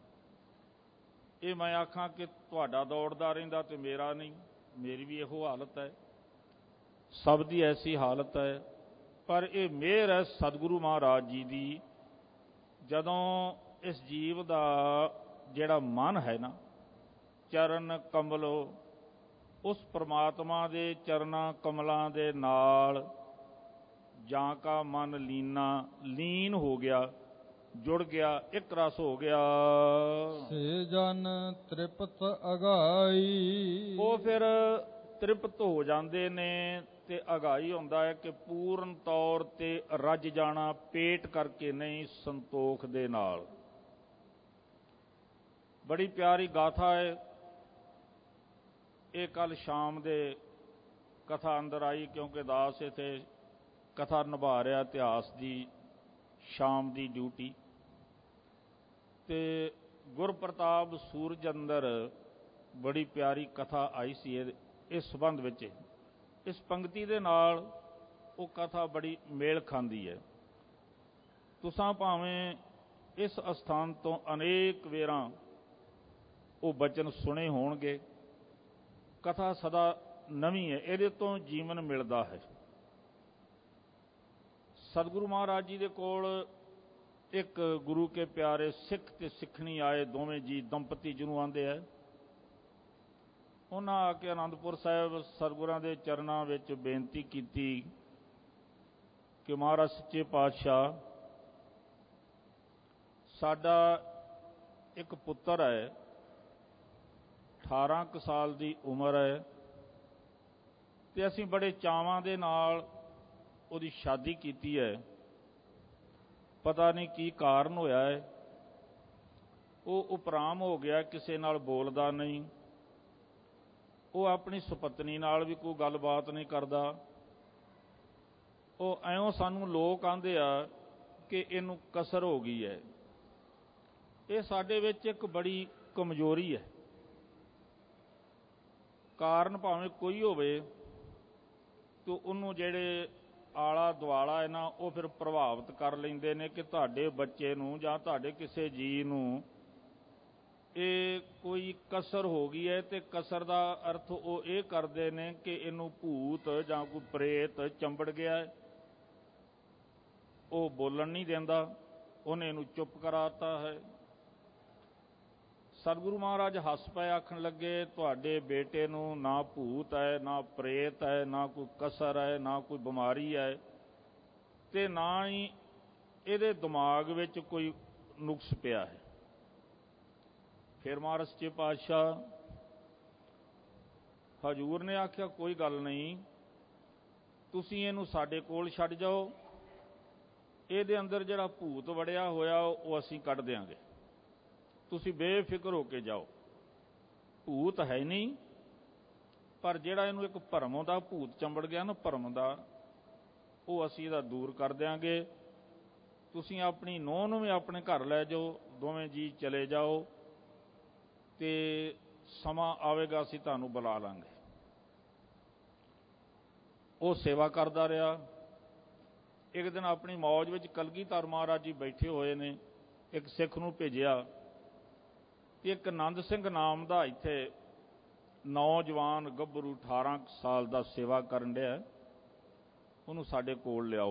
ਇਹ ਮੈਂ ਆਖਾਂ ਕਿ ਤੁਹਾਡਾ ਦੌੜਦਾ ਰਹਿੰਦਾ ਤੇ ਮੇਰਾ ਨਹੀਂ, ਮੇਰੀ ਵੀ ਇਹੋ ਹਾਲਤ ਹੈ, ਸਭ ਦੀ ਐਸੀ ਹਾਲਤ ਹੈ। ਪਰ ਇਹ ਮਿਹਰ ਹੈ ਸਤਿਗੁਰੂ ਮਹਾਰਾਜ ਜੀ ਦੀ, ਜਦੋਂ ਇਸ ਜੀਵ ਦਾ ਜਿਹੜਾ ਮਨ ਹੈ ਨਾ, ਚਰਨ ਕਮਲੋ, ਉਸ ਪ੍ਰਮਾਤਮਾ ਦੇ ਚਰਨਾਂ ਕਮਲਾਂ ਦੇ ਨਾਲ ਜਾਂ ਕਾ ਮਨ ਲੀਨਾ, ਲੀਨ ਹੋ ਗਿਆ, ਜੁੜ ਗਿਆ, ਇੱਕ ਰਸ ਹੋ ਗਿਆ। ਸੇ ਜਨ ਤ੍ਰਿਪਤ ਅਗਾਈ। ਉਹ ਫਿਰ ਤ੍ਰਿਪਤ ਹੋ ਜਾਂਦੇ ਨੇ ਤੇ ਅਗਾਈ ਹੁੰਦਾ ਹੈ ਕਿ ਪੂਰਨ ਤੌਰ ਤੇ ਰੱਜ ਜਾਣਾ, ਪੇਟ ਕਰਕੇ ਨਹੀਂ, ਸੰਤੋਖ ਦੇ ਨਾਲ। ਬੜੀ ਪਿਆਰੀ ਗਾਥਾ ਹੈ ਇਹ, ਕੱਲ ਸ਼ਾਮ ਦੇ ਕਥਾ ਅੰਦਰ ਆਈ, ਕਿਉਂਕਿ ਦਾਸ ਇੱਥੇ ਕਥਾ ਨਿਭਾ ਰਿਹਾ ਇਤਿਹਾਸ ਦੀ ਸ਼ਾਮ ਦੀ ਡਿਊਟੀ। ਤੇ ਗੁਰਪ੍ਰਤਾਪ ਸੂਰਜ ਅੰਦਰ ਬੜੀ ਪਿਆਰੀ ਕਥਾ ਆਈ ਸੀ ਇਸ ਸੰਬੰਧ ਵਿੱਚ। ਇਸ ਪੰਕਤੀ ਦੇ ਨਾਲ ਉਹ ਕਥਾ ਬੜੀ ਮੇਲ ਖਾਂਦੀ ਹੈ। ਤੁਸਾਂ ਭਾਵੇਂ ਇਸ ਅਸਥਾਨ ਤੋਂ ਅਨੇਕ ਵੇਰਾਂ ਉਹ ਬਚਨ ਸੁਣੇ ਹੋਣਗੇ, ਕਥਾ ਸਦਾ ਨਵੀਂ ਹੈ, ਇਹਦੇ ਤੋਂ ਜੀਵਨ ਮਿਲਦਾ ਹੈ। ਸਤਿਗੁਰੂ ਮਹਾਰਾਜ ਜੀ ਦੇ ਕੋਲ ਇੱਕ ਗੁਰੂ ਕੇ ਪਿਆਰੇ ਸਿੱਖ ਤੇ ਸਿੱਖਣੀ ਆਏ, ਦੋਵੇਂ ਜੀ ਦੰਪਤੀ ਜਿਹਨੂੰ ਆਂਦੇ ਹੈ। ਉਹਨਾਂ ਆ ਕੇ ਅਨੰਦਪੁਰ ਸਾਹਿਬ ਸਤਿਗੁਰਾਂ ਦੇ ਚਰਨਾਂ ਵਿੱਚ ਬੇਨਤੀ ਕੀਤੀ ਕਿ ਮਹਾਰਾਜ ਸੱਚੇ ਪਾਤਸ਼ਾਹ, ਸਾਡਾ ਇੱਕ ਪੁੱਤਰ ਹੈ, 18 ਕੁ ਸਾਲ ਦੀ ਉਮਰ ਹੈ, ਤੇ ਅਸੀਂ ਬੜੇ ਚਾਵਾਂ ਦੇ ਨਾਲ ਉਹਦੀ ਸ਼ਾਦੀ ਕੀਤੀ ਹੈ। ਪਤਾ ਨਹੀਂ ਕੀ ਕਾਰਨ ਹੋਇਆ ਹੈ, ਉਹ ਉਪਰਾਮ ਹੋ ਗਿਆ, ਕਿਸੇ ਨਾਲ ਬੋਲਦਾ ਨਹੀਂ, ਉਹ ਆਪਣੀ ਸੁਪਤਨੀ ਨਾਲ ਵੀ ਕੋਈ ਗੱਲਬਾਤ ਨਹੀਂ ਕਰਦਾ। ਉਹ ਐਉਂ ਸਾਨੂੰ ਲੋਕ ਆਂਦੇ ਆ ਕਿ ਇਹਨੂੰ ਕਸਰ ਹੋ ਗਈ ਹੈ। ਇਹ ਸਾਡੇ ਵਿੱਚ ਇੱਕ ਬੜੀ ਕਮਜ਼ੋਰੀ ਹੈ। ਕਾਰਨ ਭਾਵੇਂ ਕੋਈ ਹੋਵੇ, ਤਾਂ ਉਹਨੂੰ ਜਿਹੜੇ ਆਲਾ ਦੁਆਲਾ ਹੈ ਨਾ, ਉਹ ਫਿਰ ਪ੍ਰਭਾਵਿਤ ਕਰ ਲੈਂਦੇ ਨੇ ਕਿ ਤੁਹਾਡੇ ਬੱਚੇ ਨੂੰ ਜਾਂ ਤੁਹਾਡੇ ਕਿਸੇ ਜੀਅ ਨੂੰ ਇਹ ਕੋਈ ਕਸਰ ਹੋ ਗਈ ਹੈ। ਤੇ ਕਸਰ ਦਾ ਅਰਥ ਉਹ ਇਹ ਕਰਦੇ ਨੇ ਕਿ ਇਹਨੂੰ ਭੂਤ ਜਾਂ ਕੋਈ ਪ੍ਰੇਤ ਚੰਬੜ ਗਿਆ ਹੈ, ਉਹ ਬੋਲਣ ਨਹੀਂ ਦਿੰਦਾ, ਉਹਨੇ ਇਹਨੂੰ ਚੁੱਪ ਕਰਾਤਾ ਹੈ। ਸਤਿਗੁਰੂ ਮਹਾਰਾਜ ਹੱਸ ਪਏ, ਆਖਣ ਲੱਗੇ, ਤੁਹਾਡੇ ਬੇਟੇ ਨੂੰ ਨਾ ਭੂਤ ਹੈ, ਨਾ ਪ੍ਰੇਤ ਹੈ, ਨਾ ਕੋਈ ਕਸਰ ਹੈ, ਨਾ ਕੋਈ ਬਿਮਾਰੀ ਹੈ, ਤੇ ਨਾ ਹੀ ਇਹਦੇ ਦਿਮਾਗ ਵਿੱਚ ਕੋਈ ਨੁਕਸ ਪਿਆ ਹੈ। ਫਿਰ ਮਹਾਰਾਜ ਸੱਚੇ ਪਾਤਸ਼ਾਹ ਹਜ਼ੂਰ ਨੇ ਆਖਿਆ, ਕੋਈ ਗੱਲ ਨਹੀਂ, ਤੁਸੀਂ ਇਹਨੂੰ ਸਾਡੇ ਕੋਲ ਛੱਡ ਜਾਓ, ਇਹਦੇ ਅੰਦਰ ਜਿਹੜਾ ਭੂਤ ਵੜਿਆ ਹੋਇਆ ਉਹ ਅਸੀਂ ਕੱਢ ਦਿਆਂਗੇ, ਤੁਸੀਂ ਬੇਫਿਕਰ ਹੋ ਕੇ ਜਾਓ। ਭੂਤ ਹੈ ਨਹੀਂ, ਪਰ ਜਿਹੜਾ ਇਹਨੂੰ ਇੱਕ ਭਰਮ ਦਾ ਭੂਤ ਚੰਬੜ ਗਿਆ ਨਾ, ਭਰਮ ਦਾ, ਉਹ ਅਸੀਂ ਇਹਦਾ ਦੂਰ ਕਰ ਦਿਆਂਗੇ। ਤੁਸੀਂ ਆਪਣੀ ਨੂੰਹ ਨੂੰ ਵੀ ਆਪਣੇ ਘਰ ਲੈ ਜਾਓ, ਦੋਵੇਂ ਜੀ ਚਲੇ ਜਾਓ, ਤੇ ਸਮਾਂ ਆਵੇਗਾ ਅਸੀਂ ਤੁਹਾਨੂੰ ਬੁਲਾ ਲਾਂਗੇ। ਉਹ ਸੇਵਾ ਕਰਦਾ ਰਿਹਾ। ਇੱਕ ਦਿਨ ਆਪਣੀ ਮੌਜ ਵਿੱਚ ਕਲਗੀਧਰ ਮਹਾਰਾਜ ਜੀ ਬੈਠੇ ਹੋਏ ਨੇ, ਇੱਕ ਸਿੱਖ ਨੂੰ ਭੇਜਿਆ ਕਿ ਇੱਕ ਆਨੰਦ ਸਿੰਘ ਨਾਮ ਦਾ ਇੱਥੇ ਨੌਜਵਾਨ ਗੱਭਰੂ 18 ਸਾਲ ਦਾ ਸੇਵਾ ਕਰਨ ਡਿਆ, ਉਹਨੂੰ ਸਾਡੇ ਕੋਲ ਲਿਆਓ।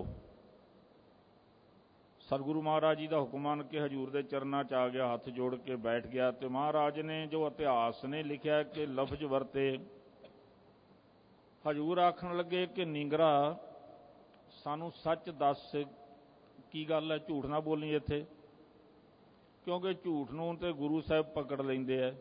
ਸਤਿਗੁਰੂ ਮਹਾਰਾਜ ਜੀ ਦਾ ਹੁਕਮ ਮੰਨ ਕੇ ਹਜ਼ੂਰ ਦੇ ਚਰਨਾਂ 'ਚ ਆ ਗਿਆ, ਹੱਥ ਜੋੜ ਕੇ ਬੈਠ ਗਿਆ। ਤੇ ਮਹਾਰਾਜ ਨੇ ਜੋ ਇਤਿਹਾਸ ਨੇ ਲਿਖਿਆ ਕਿ ਲਫ਼ਜ਼ ਵਰਤੇ, ਹਜ਼ੂਰ ਆਖਣ ਲੱਗੇ ਕਿ ਨੀਂਗਰਾ, ਸਾਨੂੰ ਸੱਚ ਦੱਸ, ਕੀ ਗੱਲ ਹੈ, ਝੂਠ ਨਾ ਬੋਲੀ ਇੱਥੇ, ਕਿਉਂਕਿ ਝੂਠ ਨੂੰ ਤੇ ਗੁਰੂ ਸਾਹਿਬ ਪਕੜ ਲੈਂਦੇ ਆ।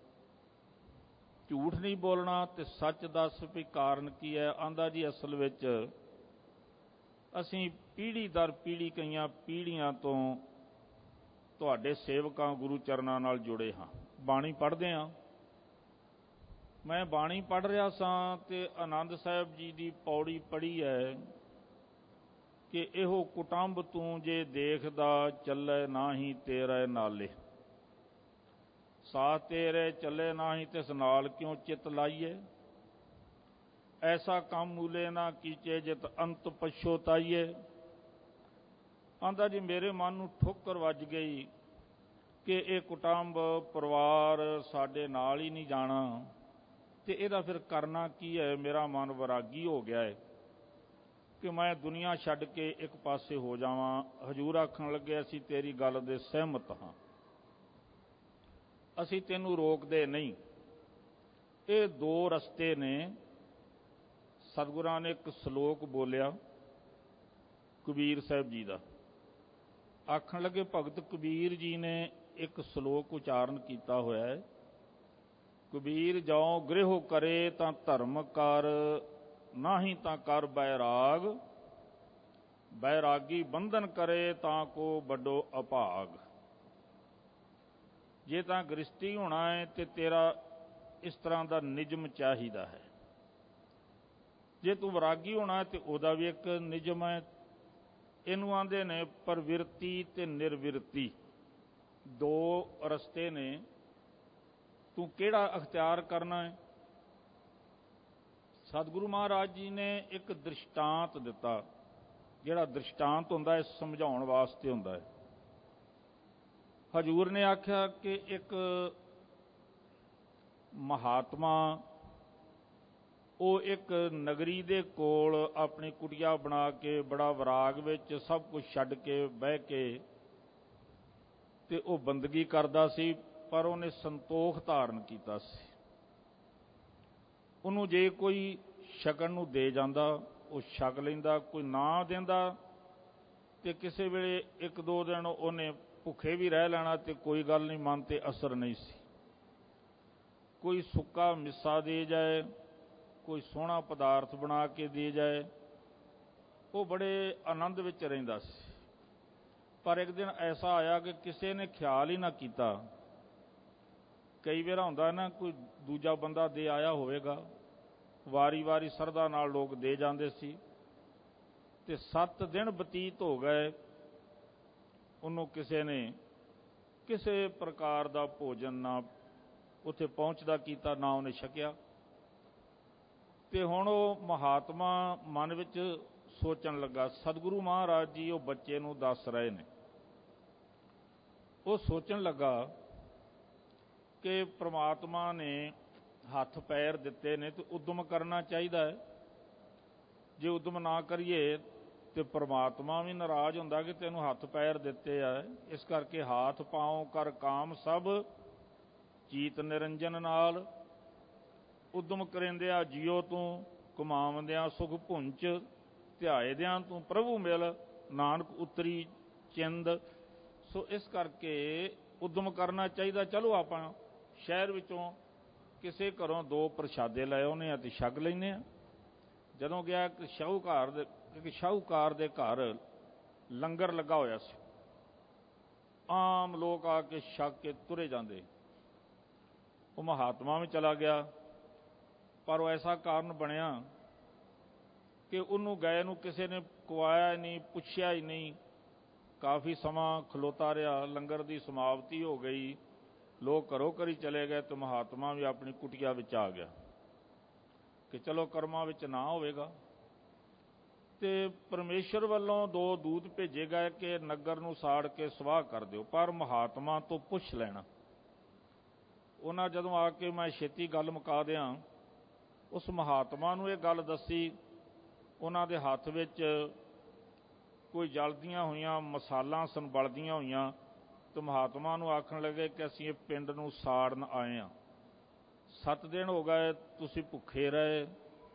ਝੂਠ ਨਹੀਂ ਬੋਲਣਾ ਤੇ ਸੱਚ ਦੱਸ ਵੀ ਕਾਰਨ ਕੀ ਹੈ। ਆਂਦਾ ਜੀ, ਅਸਲ ਵਿੱਚ ਅਸੀਂ ਪੀੜ੍ਹੀ ਦਰ ਪੀੜ੍ਹੀ, ਕਈਆਂ ਪੀੜ੍ਹੀਆਂ ਤੋਂ ਤੁਹਾਡੇ ਸੇਵਕਾਂ ਗੁਰੂ ਚਰਨਾਂ ਨਾਲ ਜੁੜੇ ਹਾਂ, ਬਾਣੀ ਪੜ੍ਹਦੇ ਹਾਂ। ਮੈਂ ਬਾਣੀ ਪੜ੍ਹ ਰਿਹਾ ਸਾਂ ਤੇ ਆਨੰਦ ਸਾਹਿਬ ਜੀ ਦੀ ਪੌੜੀ ਪੜ੍ਹੀ ਹੈ ਕਿ ਇਹੋ ਕੁਟੰਬ ਤੂੰ ਜੇ ਦੇਖਦਾ ਚੱਲੇ ਨਾਹੀਂ ਤੇਰੇ ਨਾਲੇ, ਸਾਥ ਤੇਰੇ ਚੱਲੇ ਨਾਹੀਂ ਤਿਸ ਨਾਲ ਕਿਉਂ ਚਿੱਤ ਲਾਈਏ, ਐਸਾ ਕੰਮ ਮੂਲੇ ਨਾ ਕੀਚੇ ਜਿਤ ਅੰਤ ਪਛੋਤਾਈਏ। ਆਂਦਾ ਜੀ, ਮੇਰੇ ਮਨ ਨੂੰ ਠੋਕਰ ਵੱਜ ਗਈ ਕਿ ਇਹ ਕੁਟੰਬ ਪਰਿਵਾਰ ਸਾਡੇ ਨਾਲ ਹੀ ਨਹੀਂ ਜਾਣਾ, ਤੇ ਇਹਦਾ ਫਿਰ ਕਰਨਾ ਕੀ ਹੈ। ਮੇਰਾ ਮਨ ਵੈਰਾਗੀ ਹੋ ਗਿਆ ਹੈ ਕਿ ਮੈਂ ਦੁਨੀਆ ਛੱਡ ਕੇ ਇੱਕ ਪਾਸੇ ਹੋ ਜਾਵਾਂ। ਹਜ਼ੂਰ ਆਖਣ ਲੱਗੇ, ਅਸੀਂ ਤੇਰੀ ਗੱਲ ਦੇ ਸਹਿਮਤ ਹਾਂ, ਅਸੀਂ ਤੈਨੂੰ ਰੋਕਦੇ ਨਹੀਂ। ਇਹ ਦੋ ਰਸਤੇ ਨੇ। ਸਤਿਗੁਰਾਂ ਨੇ ਇੱਕ ਸ਼ਲੋਕ ਬੋਲਿਆ ਕਬੀਰ ਸਾਹਿਬ ਜੀ ਦਾ, ਆਖਣ ਲੱਗੇ, ਭਗਤ ਕਬੀਰ ਜੀ ਨੇ ਇੱਕ ਸ਼ਲੋਕ ਉਚਾਰਨ ਕੀਤਾ ਹੋਇਆ ਹੈ, ਕਬੀਰ ਜਉ ਗ੍ਰਹਿ ਕਰੇ ਤਾਂ ਧਰਮ ਕਰ, ਨਾਹੀਂ ਤਾਂ ਕਰ ਬੈਰਾਗ, ਬੈਰਾਗੀ ਬੰਧਨ ਕਰੇ ਤਾਂ ਕੋ ਵੱਡੋ ਅਭਾਗ। ਜੇ ਤਾਂ ਗ੍ਰਸਤੀ ਹੋਣਾ ਹੈ ਤੇ ਤੇਰਾ ਇਸ ਤਰ੍ਹਾਂ ਦਾ ਨਿਯਮ ਚਾਹੀਦਾ ਹੈ, ਜੇ ਤੂੰ ਵੈਰਾਗੀ ਹੋਣਾ ਹੈ ਤੇ ਉਹਦਾ ਵੀ ਇੱਕ ਨਿਯਮ ਹੈ। ਇਹਨੂੰ ਆਂਦੇ ਨੇ ਪ੍ਰਵਿਰਤੀ ਤੇ ਨਿਰਵਿਰਤੀ, ਦੋ ਰਸਤੇ ਨੇ, ਤੂੰ ਕਿਹੜਾ ਅਖਤਿਆਰ ਕਰਨਾ ਹੈ। ਸਤਿਗੁਰੂ ਮਹਾਰਾਜ ਜੀ ਨੇ ਇੱਕ ਦ੍ਰਿਸ਼ਟਾਂਤ ਦਿੱਤਾ, ਜਿਹੜਾ ਦ੍ਰਿਸ਼ਟਾਂਤ ਹੁੰਦਾ ਹੈ ਸਮਝਾਉਣ ਵਾਸਤੇ ਹੁੰਦਾ ਹੈ। ਹਜ਼ੂਰ ਨੇ ਆਖਿਆ ਕਿ ਇੱਕ ਮਹਾਤਮਾ ਉਹ ਇੱਕ ਨਗਰੀ ਦੇ ਕੋਲ ਆਪਣੀ ਕੁਟੀਆ ਬਣਾ ਕੇ ਬੜਾ ਵਿਰਾਗ ਵਿੱਚ ਸਭ ਕੁਝ ਛੱਡ ਕੇ ਬਹਿ ਕੇ ਤੇ ਉਹ ਬੰਦਗੀ ਕਰਦਾ ਸੀ, ਪਰ ਉਹਨੇ ਸੰਤੋਖ ਧਾਰਨ ਕੀਤਾ ਸੀ। ਉਹਨੂੰ ਜੇ ਕੋਈ ਛਕਣ ਨੂੰ ਦੇ ਜਾਂਦਾ ਉਹ ਛਕ ਲੈਂਦਾ, ਕੋਈ ਨਾ ਦਿੰਦਾ ਤੇ ਕਿਸੇ ਵੇਲੇ 1-2 ਦਿਨ ਉਹਨੇ ਭੁੱਖੇ ਵੀ ਰਹਿ ਲੈਣਾ ਤੇ ਕੋਈ ਗੱਲ ਨਹੀਂ, ਮਨ ਤੇ ਅਸਰ ਨਹੀਂ ਸੀ। ਕੋਈ ਸੁੱਕਾ ਮਿੱਸਾ ਦੇ ਜਾਏ, ਕੋਈ ਸੋਹਣਾ ਪਦਾਰਥ ਬਣਾ ਕੇ ਦੇ ਜਾਏ, ਉਹ ਬੜੇ ਆਨੰਦ ਵਿੱਚ ਰਹਿੰਦਾ ਸੀ। ਪਰ ਇੱਕ ਦਿਨ ਐਸਾ ਆਇਆ ਕਿ ਕਿਸੇ ਨੇ ਖਿਆਲ ਹੀ ਨਾ ਕੀਤਾ। ਕਈ ਵਾਰ ਹੁੰਦਾ ਨਾ, ਕੋਈ ਦੂਜਾ ਬੰਦਾ ਦੇ ਆਇਆ ਹੋਵੇਗਾ, ਵਾਰੀ-ਵਾਰੀ ਸਰਧਾ ਨਾਲ ਲੋਕ ਦੇ ਜਾਂਦੇ ਸੀ, ਤੇ 7 ਦਿਨ ਬਤੀਤ ਹੋ ਗਏ, ਉਹਨੂੰ ਕਿਸੇ ਨੇ ਕਿਸੇ ਪ੍ਰਕਾਰ ਦਾ ਭੋਜਨ ਨਾ ਉੱਥੇ ਪਹੁੰਚਦਾ ਕੀਤਾ, ਨਾ ਉਹਨੇ ਛਕਿਆ। ਤੇ ਹੁਣ ਉਹ ਮਹਾਤਮਾ ਮਨ ਵਿੱਚ ਸੋਚਣ ਲੱਗਾ, ਸਤਿਗੁਰੂ ਮਹਾਰਾਜ ਜੀ ਉਹ ਬੱਚੇ ਨੂੰ ਦੱਸ ਰਹੇ ਨੇ। ਉਹ ਸੋਚਣ ਲੱਗਾ ਕਿ ਪ੍ਰਮਾਤਮਾ ਨੇ ਹੱਥ ਪੈਰ ਦਿੱਤੇ ਨੇ ਤੇ ਉਦਮ ਕਰਨਾ ਚਾਹੀਦਾ ਹੈ। ਜੇ ਉਦਮ ਨਾ ਕਰੀਏ ਤੇ ਪ੍ਰਮਾਤਮਾ ਵੀ ਨਾਰਾਜ਼ ਹੁੰਦਾ ਕਿ ਤੈਨੂੰ ਹੱਥ ਪੈਰ ਦਿੱਤੇ ਆ। ਇਸ ਕਰਕੇ ਹਾਥ ਪਾਉ ਕਰ ਕਾਮ ਸਭ, ਚੀਤ ਨਿਰੰਜਨ ਨਾਲ। ਉਦਮ ਕਰਿੰਦਿਆਂ ਜਿਉ ਤੂੰ, ਕਮਾਵੰਦਿਆਂ ਸੁਖ ਭੁੰਚ, ਧਿਆਏਦਿਆਂ ਤੂੰ ਪ੍ਰਭੂ ਮਿਲ, ਨਾਨਕ ਉਤਰੀ ਚਿੰਦ। ਸੋ ਇਸ ਕਰਕੇ ਉਦਮ ਕਰਨਾ ਚਾਹੀਦਾ। ਚਲੋ ਆਪਾਂ ਸ਼ਹਿਰ ਵਿੱਚੋਂ ਕਿਸੇ ਘਰੋਂ 2 ਪ੍ਰਸ਼ਾਦੇ ਲੈ ਆਉਂਦੇ ਹਾਂ ਤੇ ਛਕ ਲੈਂਦੇ ਹਾਂ। ਜਦੋਂ ਗਿਆ ਇੱਕ ਸ਼ਾਹੂਕਾਰ ਦੇ ਘਰ ਲੰਗਰ ਲੱਗਾ ਹੋਇਆ ਸੀ। ਆਮ ਲੋਕ ਆ ਕੇ ਛਕ ਕੇ ਤੁਰੇ ਜਾਂਦੇ। ਉਹ ਮਹਾਤਮਾ ਵੀ ਚਲਾ ਗਿਆ, ਪਰ ਉਹ ਐਸਾ ਕਾਰਨ ਬਣਿਆ ਕਿ ਉਹਨੂੰ ਗਏ ਨੂੰ ਕਿਸੇ ਨੇ ਖਵਾਇਆ ਹੀ ਨਹੀਂ, ਪੁੱਛਿਆ ਹੀ ਨਹੀਂ। ਕਾਫੀ ਸਮਾਂ ਖਲੋਤਾ ਰਿਹਾ, ਲੰਗਰ ਦੀ ਸਮਾਪਤੀ ਹੋ ਗਈ, ਲੋਕ ਘਰੋਂ ਘਰੀ ਚਲੇ ਗਏ ਤੇ ਮਹਾਤਮਾ ਵੀ ਆਪਣੀ ਕੁਟੀਆ ਵਿੱਚ ਆ ਗਿਆ ਕਿ ਚਲੋ ਕਰਮਾਂ ਵਿੱਚ ਨਾ ਹੋਵੇਗਾ। ਤੇ ਪਰਮੇਸ਼ਰ ਵੱਲੋਂ 2 ਦੂਤ ਭੇਜੇ ਗਏ ਕਿ ਨਗਰ ਨੂੰ ਸਾੜ ਕੇ ਸਵਾਹ ਕਰ ਦਿਓ, ਪਰ ਮਹਾਤਮਾ ਤੋਂ ਪੁੱਛ ਲੈਣਾ। ਉਹਨਾਂ ਜਦੋਂ ਆ ਕੇ ਮੈਂ ਛੇਤੀ ਗੱਲ ਮੁਕਾ ਦਿਆਂ, ਉਸ ਮਹਾਤਮਾ ਨੂੰ ਇਹ ਗੱਲ ਦੱਸੀ। ਉਹਨਾਂ ਦੇ ਹੱਥ ਵਿੱਚ ਕੋਈ ਜਲਦੀਆਂ ਹੋਈਆਂ ਮਸਾਲਾਂ ਸਨ, ਬਲਦੀਆਂ ਹੋਈਆਂ। ਤੇ ਮਹਾਤਮਾ ਨੂੰ ਆਖਣ ਲੱਗੇ ਕਿ ਅਸੀਂ ਇਹ ਪਿੰਡ ਨੂੰ ਸਾੜਨ ਆਏ ਹਾਂ। 7 ਦਿਨ ਹੋ ਗਏ ਤੁਸੀਂ ਭੁੱਖੇ ਰਹੇ,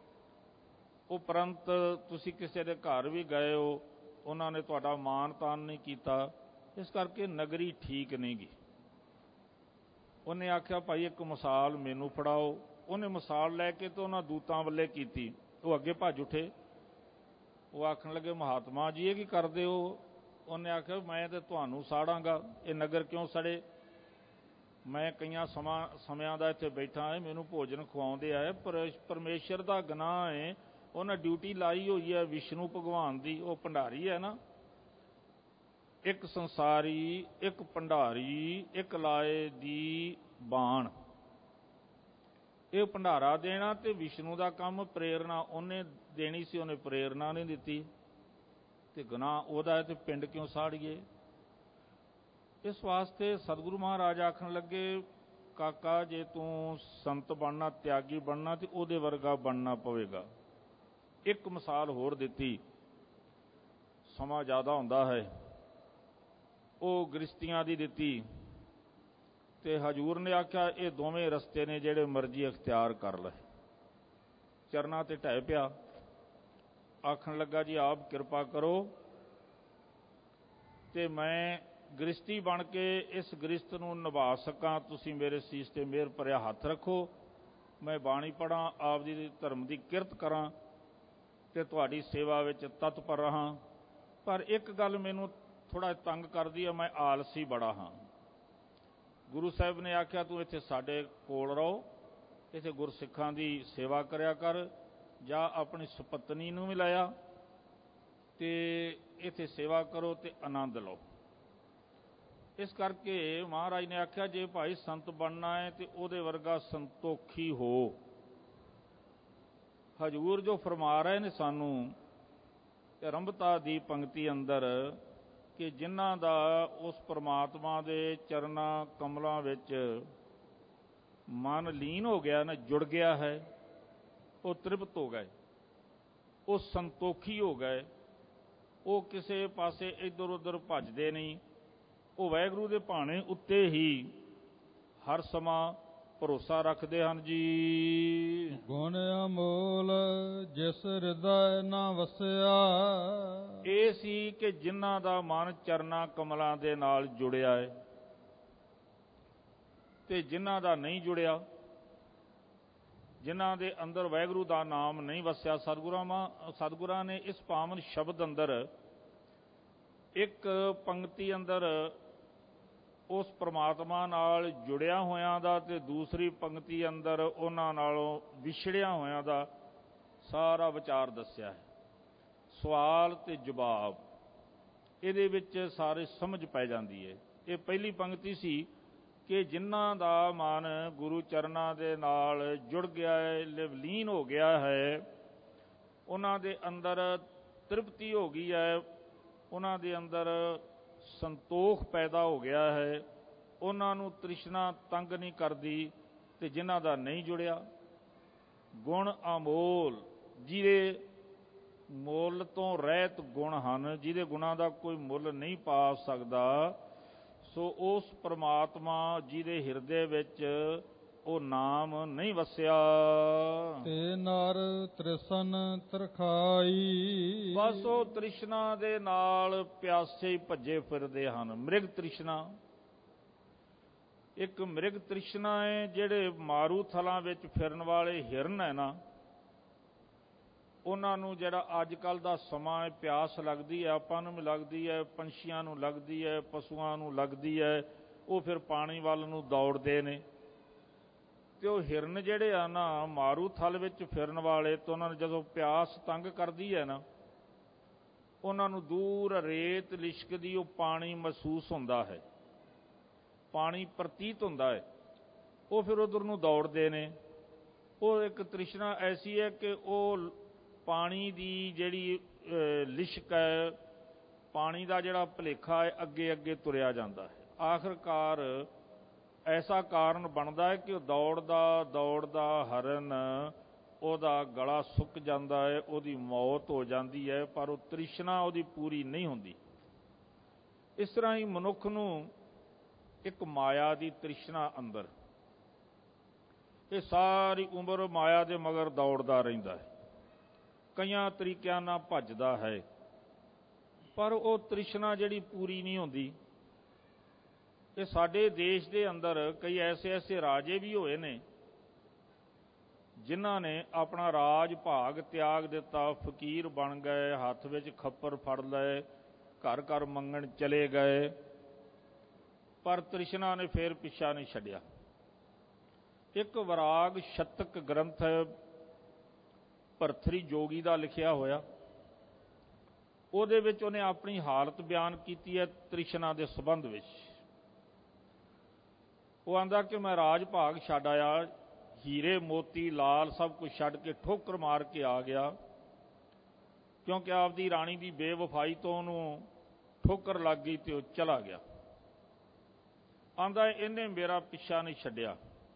ਉਪਰੰਤ ਤੁਸੀਂ ਕਿਸੇ ਦੇ ਘਰ ਵੀ ਗਏ ਹੋ, ਉਹਨਾਂ ਨੇ ਤੁਹਾਡਾ ਮਾਣ ਤਾਣ ਨਹੀਂ ਕੀਤਾ। ਇਸ ਕਰਕੇ ਨਗਰੀ ਠੀਕ ਨਹੀਂ ਗੀ। ਉਹਨੇ ਆਖਿਆ ਭਾਈ ਇੱਕ ਮਿਸਾਲ ਮੈਨੂੰ ਫੜਾਓ। ਉਹਨੇ ਮਿਸਾਲ ਲੈ ਕੇ ਤੇ ਉਹਨਾਂ ਦੂਤਾਂ ਵੱਲੇ ਕੀਤੀ। ਉਹ ਅੱਗੇ ਭੱਜ ਉੱਠੇ। ਉਹ ਆਖਣ ਲੱਗੇ ਮਹਾਤਮਾ ਜੀ ਇਹ ਕੀ ਕਰਦੇ ਹੋ? ਉਹਨੇ ਆਖਿਆ ਮੈਂ ਤੇ ਤੁਹਾਨੂੰ ਸਾੜਾਂਗਾ, ਇਹ ਨਗਰ ਕਿਉਂ ਸੜੇ? ਮੈਂ ਕਈਆਂ ਸਮਿਆਂ ਦਾ ਇੱਥੇ ਬੈਠਾ ਹੈ, ਮੈਨੂੰ ਭੋਜਨ ਖਵਾਉਂਦੇ ਆਏ, ਪਰ ਪਰਮੇਸ਼ਰ ਦਾ ਗੁਨਾਹ ਹੈ, ਉਹਨਾਂ ਡਿਊਟੀ ਲਾਈ ਹੋਈ ਹੈ ਵਿਸ਼ਨੂੰ ਭਗਵਾਨ ਦੀ। ਉਹ ਭੰਡਾਰੀ ਹੈ ਨਾ, ਇੱਕ ਸੰਸਾਰੀ, ਇੱਕ ਭੰਡਾਰੀ, ਇੱਕ ਲਾਏ ਦੀ ਬਾਣ। ਇਹ ਭੰਡਾਰਾ ਦੇਣਾ ਤੇ ਵਿਸ਼ਨੂੰ ਦਾ ਕੰਮ, ਪ੍ਰੇਰਨਾ ਉਹਨੇ ਦੇਣੀ ਸੀ, ਉਹਨੇ ਪ੍ਰੇਰਨਾ ਨਹੀਂ ਦਿੱਤੀ ਤੇ ਗੁਨਾਹ ਉਹਦਾ ਹੈ। ਤੇ ਪਿੰਡ ਕਿਉਂ ਸਾੜੀਏ? ਇਸ ਵਾਸਤੇ ਸਤਿਗੁਰੂ ਮਹਾਰਾਜ ਆਖਣ ਲੱਗੇ ਕਾਕਾ ਜੇ ਤੂੰ ਸੰਤ ਬਣਨਾ, ਤਿਆਗੀ ਬਣਨਾ ਤੇ ਉਹਦੇ ਵਰਗਾ ਬਣਨਾ ਪਵੇਗਾ। ਇੱਕ ਮਿਸਾਲ ਹੋਰ ਦਿੱਤੀ, ਸਮਾਂ ਜ਼ਿਆਦਾ ਹੁੰਦਾ ਹੈ, ਉਹ ਗ੍ਰਸਤੀਆਂ ਦੀ ਦਿੱਤੀ। ਤੇ ਹਜ਼ੂਰ ਨੇ ਆਖਿਆ ਇਹ ਦੋਵੇਂ ਰਸਤੇ ਨੇ, ਜਿਹੜੇ ਮਰਜ਼ੀ ਅਖਤਿਆਰ ਕਰ ਲੈ। ਚਰਨਾਂ ਤੇ ਢਹਿ ਪਿਆ, ਆਖਣ ਲੱਗਾ ਜੀ ਆਪ ਕਿਰਪਾ ਕਰੋ ਤੇ ਮੈਂ ਗ੍ਰਸਤੀ ਬਣ ਕੇ ਇਸ ਗ੍ਰਸਤ ਨੂੰ ਨਿਭਾ ਸਕਾਂ। ਤੁਸੀਂ ਮੇਰੇ ਸੀਸ ਤੇ ਮਿਹਰ ਭਰਿਆ ਹੱਥ ਰੱਖੋ, ਮੈਂ ਬਾਣੀ ਪੜ੍ਹਾਂ, ਆਪ ਜੀ ਦੀ ਧਰਮ ਦੀ ਕਿਰਤ ਕਰਾਂ ਤੇ ਤੁਹਾਡੀ ਸੇਵਾ ਵਿੱਚ ਤਤਪਰ ਰਹਾਂ। ਪਰ ਇੱਕ ਗੱਲ ਮੈਨੂੰ ਥੋੜ੍ਹਾ ਤੰਗ ਕਰਦੀ ਹੈ, ਮੈਂ ਆਲਸੀ ਬੜਾ ਹਾਂ। ਗੁਰੂ ਸਾਹਿਬ ਨੇ ਆਖਿਆ ਤੂੰ ਇੱਥੇ ਸਾਡੇ ਕੋਲ ਰਹੋ, ਇੱਥੇ ਗੁਰਸਿੱਖਾਂ ਦੀ ਸੇਵਾ ਕਰਿਆ ਕਰ, ਜਾਂ ਆਪਣੀ ਸੁਪਤਨੀ ਨੂੰ ਵੀ ਲਾਇਆ ਤੇ ਇੱਥੇ ਸੇਵਾ ਕਰੋ ਤੇ ਆਨੰਦ ਲਓ। ਇਸ ਕਰਕੇ ਮਹਾਰਾਜ ਨੇ ਆਖਿਆ ਜੇ ਭਾਈ ਸੰਤ ਬਣਨਾ ਹੈ ਤੇ ਉਹਦੇ ਵਰਗਾ ਸੰਤੋਖੀ ਹੋ। ਹਜ਼ੂਰ ਜੋ ਫਰਮਾ ਰਹੇ ਨੇ ਸਾਨੂੰ ਆਰੰਭਤਾ ਦੀ ਪੰਕਤੀ ਅੰਦਰ ਕਿ ਜਿਨ੍ਹਾਂ ਦਾ ਉਸ ਪਰਮਾਤਮਾ ਦੇ ਚਰਨਾਂ ਕਮਲਾਂ ਵਿੱਚ ਮਨ ਲੀਨ ਹੋ ਗਿਆ ਨਾ, ਜੁੜ ਗਿਆ ਹੈ, ਉਹ ਤ੍ਰਿਪਤ ਹੋ ਗਏ, ਉਹ ਸੰਤੋਖੀ ਹੋ ਗਏ, ਉਹ ਕਿਸੇ ਪਾਸੇ ਇੱਧਰ ਉੱਧਰ ਭੱਜਦੇ ਨਹੀਂ, ਉਹ ਵਾਹਿਗੁਰੂ ਦੇ ਭਾਣੇ ਉੱਤੇ ਹੀ ਹਰ ਸਮਾਂ ਭਰੋਸਾ ਰੱਖਦੇ ਹਨ ਜੀ। ਗੁਣ ਅਮੋਲ ਜਿਸ ਹਿਰਦੈ ਨਾ ਵਸਿਆ। ਇਹ ਸੀ ਕਿ ਜਿਨ੍ਹਾਂ ਦਾ ਮਨ ਚਰਨਾਂ ਕਮਲਾਂ ਦੇ ਨਾਲ ਜੁੜਿਆ ਹੈ, ਤੇ ਜਿਨ੍ਹਾਂ ਦਾ ਨਹੀਂ ਜੁੜਿਆ, ਜਿਨ੍ਹਾਂ ਦੇ ਅੰਦਰ ਵਾਹਿਗੁਰੂ ਦਾ ਨਾਮ ਨਹੀਂ ਵਸਿਆ, ਸਤਿਗੁਰਾਂ ਨੇ ਇਸ ਪਾਵਨ ਸ਼ਬਦ ਅੰਦਰ ਇੱਕ ਪੰਕਤੀ ਅੰਦਰ ਉਸ ਪ੍ਰਮਾਤਮਾ ਨਾਲ ਜੁੜਿਆ ਹੋਇਆਂ ਦਾ ਤੇ ਦੂਸਰੀ ਪੰਕਤੀ ਅੰਦਰ ਉਹਨਾਂ ਨਾਲੋਂ ਵਿਛੜਿਆ ਹੋਇਆਂ ਦਾ ਸਾਰਾ ਵਿਚਾਰ ਦੱਸਿਆ ਹੈ। ਸਵਾਲ ਤੇ ਜਵਾਬ ਇਹਦੇ ਵਿੱਚ ਸਾਰੇ ਸਮਝ ਪੈ ਜਾਂਦੀ ਹੈ। ਇਹ ਪਹਿਲੀ ਪੰਕਤੀ ਸੀ ਕਿ ਜਿਨ੍ਹਾਂ ਦਾ ਮਨ ਗੁਰੂ ਚਰਨਾਂ ਦੇ ਨਾਲ ਜੁੜ ਗਿਆ ਹੈ, ਲੀਨ ਹੋ ਗਿਆ ਹੈ, ਉਹਨਾਂ ਦੇ ਅੰਦਰ ਤ੍ਰਿਪਤੀ ਹੋ ਗਈ ਹੈ, ਉਹਨਾਂ ਦੇ ਅੰਦਰ ਸੰਤੋਖ ਪੈਦਾ ਹੋ ਗਿਆ ਹੈ, ਉਹਨਾਂ ਨੂੰ ਤ੍ਰਿਸ਼ਨਾ ਤੰਗ ਨਹੀਂ ਕਰਦੀ। ਤੇ ਜਿਨ੍ਹਾਂ ਦਾ ਨਹੀਂ ਜੁੜਿਆ, ਗੁਣ ਅਮੋਲ, ਜਿਹਦੇ ਮੁੱਲ ਤੋਂ ਰਹਿਤ ਗੁਣ ਹਨ, ਜਿਹਦੇ ਗੁਣਾਂ ਦਾ ਕੋਈ ਮੁੱਲ ਨਹੀਂ ਪਾ ਸਕਦਾ, ਸੋ ਉਸ ਪ੍ਰਮਾਤਮਾ ਜਿਹਦੇ ਹਿਰਦੇ ਵਿੱਚ ਉਹ ਨਾਮ ਨਹੀਂ ਵਸਿਆ, ਤੇ ਨਰ ਤ੍ਰਿਸ਼ਨ ਤਰਖਾਈ। ਬਸ ਉਹ ਤ੍ਰਿਸ਼ਨਾ ਦੇ ਨਾਲ ਪਿਆਸੇ ਹੀ ਭੱਜੇ ਫਿਰਦੇ ਹਨ। ਮ੍ਰਿਗ ਤ੍ਰਿਸ਼ਨਾ, ਇੱਕ ਮ੍ਰਿਗ ਤ੍ਰਿਸ਼ਨਾ ਹੈ, ਜਿਹੜੇ ਮਾਰੂ ਥਲਾਂ ਵਿੱਚ ਫਿਰਨ ਵਾਲੇ ਹਿਰਨ ਹੈ ਨਾ, ਉਹਨਾਂ ਨੂੰ ਜਿਹੜਾ ਅੱਜ ਕੱਲ੍ਹ ਦਾ ਸਮਾਂ ਹੈ, ਪਿਆਸ ਲੱਗਦੀ ਹੈ, ਆਪਾਂ ਨੂੰ ਵੀ ਲੱਗਦੀ ਹੈ, ਪੰਛੀਆਂ ਨੂੰ ਲੱਗਦੀ ਹੈ, ਪਸ਼ੂਆਂ ਨੂੰ ਲੱਗਦੀ ਹੈ, ਉਹ ਫਿਰ ਪਾਣੀ ਵੱਲ ਨੂੰ ਦੌੜਦੇ ਨੇ। ਤੇ ਉਹ ਹਿਰਨ ਜਿਹੜੇ ਆ ਨਾ ਮਾਰੂ ਥਲ ਵਿੱਚ ਫਿਰਨ ਵਾਲੇ, ਤੇ ਉਹਨਾਂ ਨੂੰ ਜਦੋਂ ਪਿਆਸ ਤੰਗ ਕਰਦੀ ਹੈ ਨਾ, ਉਹਨਾਂ ਨੂੰ ਦੂਰ ਰੇਤ ਲਿਸ਼ਕਦੀ ਉਹ ਪਾਣੀ ਮਹਿਸੂਸ ਹੁੰਦਾ ਹੈ, ਪਾਣੀ ਪ੍ਰਤੀਤ ਹੁੰਦਾ ਹੈ, ਉਹ ਫਿਰ ਉਧਰ ਨੂੰ ਦੌੜਦੇ ਨੇ। ਉਹ ਇੱਕ ਤ੍ਰਿਸ਼ਨਾ ਐਸੀ ਹੈ ਕਿ ਉਹ ਪਾਣੀ ਦੀ ਜਿਹੜੀ ਲਿਸ਼ਕ ਹੈ, ਪਾਣੀ ਦਾ ਜਿਹੜਾ ਭੁਲੇਖਾ ਹੈ, ਅੱਗੇ ਅੱਗੇ ਤੁਰਿਆ ਜਾਂਦਾ ਹੈ। ਆਖਿਰਕਾਰ ਐਸਾ ਕਾਰਨ ਬਣਦਾ ਹੈ ਕਿ ਉਹ ਦੌੜਦਾ ਹਰਨ, ਉਹਦਾ ਗਲਾ ਸੁੱਕ ਜਾਂਦਾ ਹੈ, ਉਹਦੀ ਮੌਤ ਹੋ ਜਾਂਦੀ ਹੈ, ਪਰ ਉਹ ਤ੍ਰਿਸ਼ਨਾ ਉਹਦੀ ਪੂਰੀ ਨਹੀਂ ਹੁੰਦੀ। ਇਸ ਤਰ੍ਹਾਂ ਹੀ ਮਨੁੱਖ ਨੂੰ ਇੱਕ ਮਾਇਆ ਦੀ ਤ੍ਰਿਸ਼ਨਾ ਅੰਦਰ, ਇਹ ਸਾਰੀ ਉਮਰ ਮਾਇਆ ਦੇ ਮਗਰ ਦੌੜਦਾ ਰਹਿੰਦਾ ਹੈ, ਕਈਆਂ ਤਰੀਕਿਆਂ ਨਾਲ ਭੱਜਦਾ ਹੈ, ਪਰ ਉਹ ਤ੍ਰਿਸ਼ਨਾ ਜਿਹੜੀ ਪੂਰੀ ਨਹੀਂ ਹੁੰਦੀ। ਇਹ ਸਾਡੇ ਦੇਸ਼ ਦੇ ਅੰਦਰ ਕਈ ਐਸੇ ਰਾਜੇ ਵੀ ਹੋਏ ਨੇ ਜਿਨ੍ਹਾਂ ਨੇ ਆਪਣਾ ਰਾਜ ਭਾਗ ਤਿਆਗ ਦਿੱਤਾ, ਫਕੀਰ ਬਣ ਗਏ, ਹੱਥ ਵਿੱਚ ਖੱਪਰ ਫੜ ਲਏ, ਘਰ ਘਰ ਮੰਗਣ ਚਲੇ ਗਏ, ਪਰ ਤ੍ਰਿਸ਼ਨਾ ਨੇ ਫੇਰ ਪਿੱਛਾ ਨਹੀਂ ਛੱਡਿਆ। ਇੱਕ ਵਿਰਾਗ ਸ਼ਤਕ ਗ੍ਰੰਥ ਹੈ ਭਰਥਰੀ ਜੋਗੀ ਦਾ ਲਿਖਿਆ ਹੋਇਆ, ਉਹਦੇ ਵਿੱਚ ਉਹਨੇ ਆਪਣੀ ਹਾਲਤ ਬਿਆਨ ਕੀਤੀ ਹੈ ਤ੍ਰਿਸ਼ਨਾ ਦੇ ਸੰਬੰਧ ਵਿੱਚ। ਉਹ ਆਂਦਾ ਕਿ ਮੈਂ ਰਾਜ ਭਾਗ ਛੱਡ ਆਇਆ, ਹੀਰੇ ਮੋਤੀ ਲਾਲ ਸਭ ਕੁਝ ਛੱਡ ਕੇ ਠੋਕਰ ਮਾਰ ਕੇ ਆ ਗਿਆ, ਕਿਉਂਕਿ ਆਪਦੀ ਰਾਣੀ ਦੀ ਬੇਵਫਾਈ ਤੋਂ ਉਹਨੂੰ ਠੋਕਰ ਲੱਗ ਗਈ ਤੇ ਉਹ ਚਲਾ ਗਿਆ। ਆਂਦਾ ਇਹਨੇ ਮੇਰਾ ਪਿੱਛਾ ਨਹੀਂ ਛੱਡਿਆ।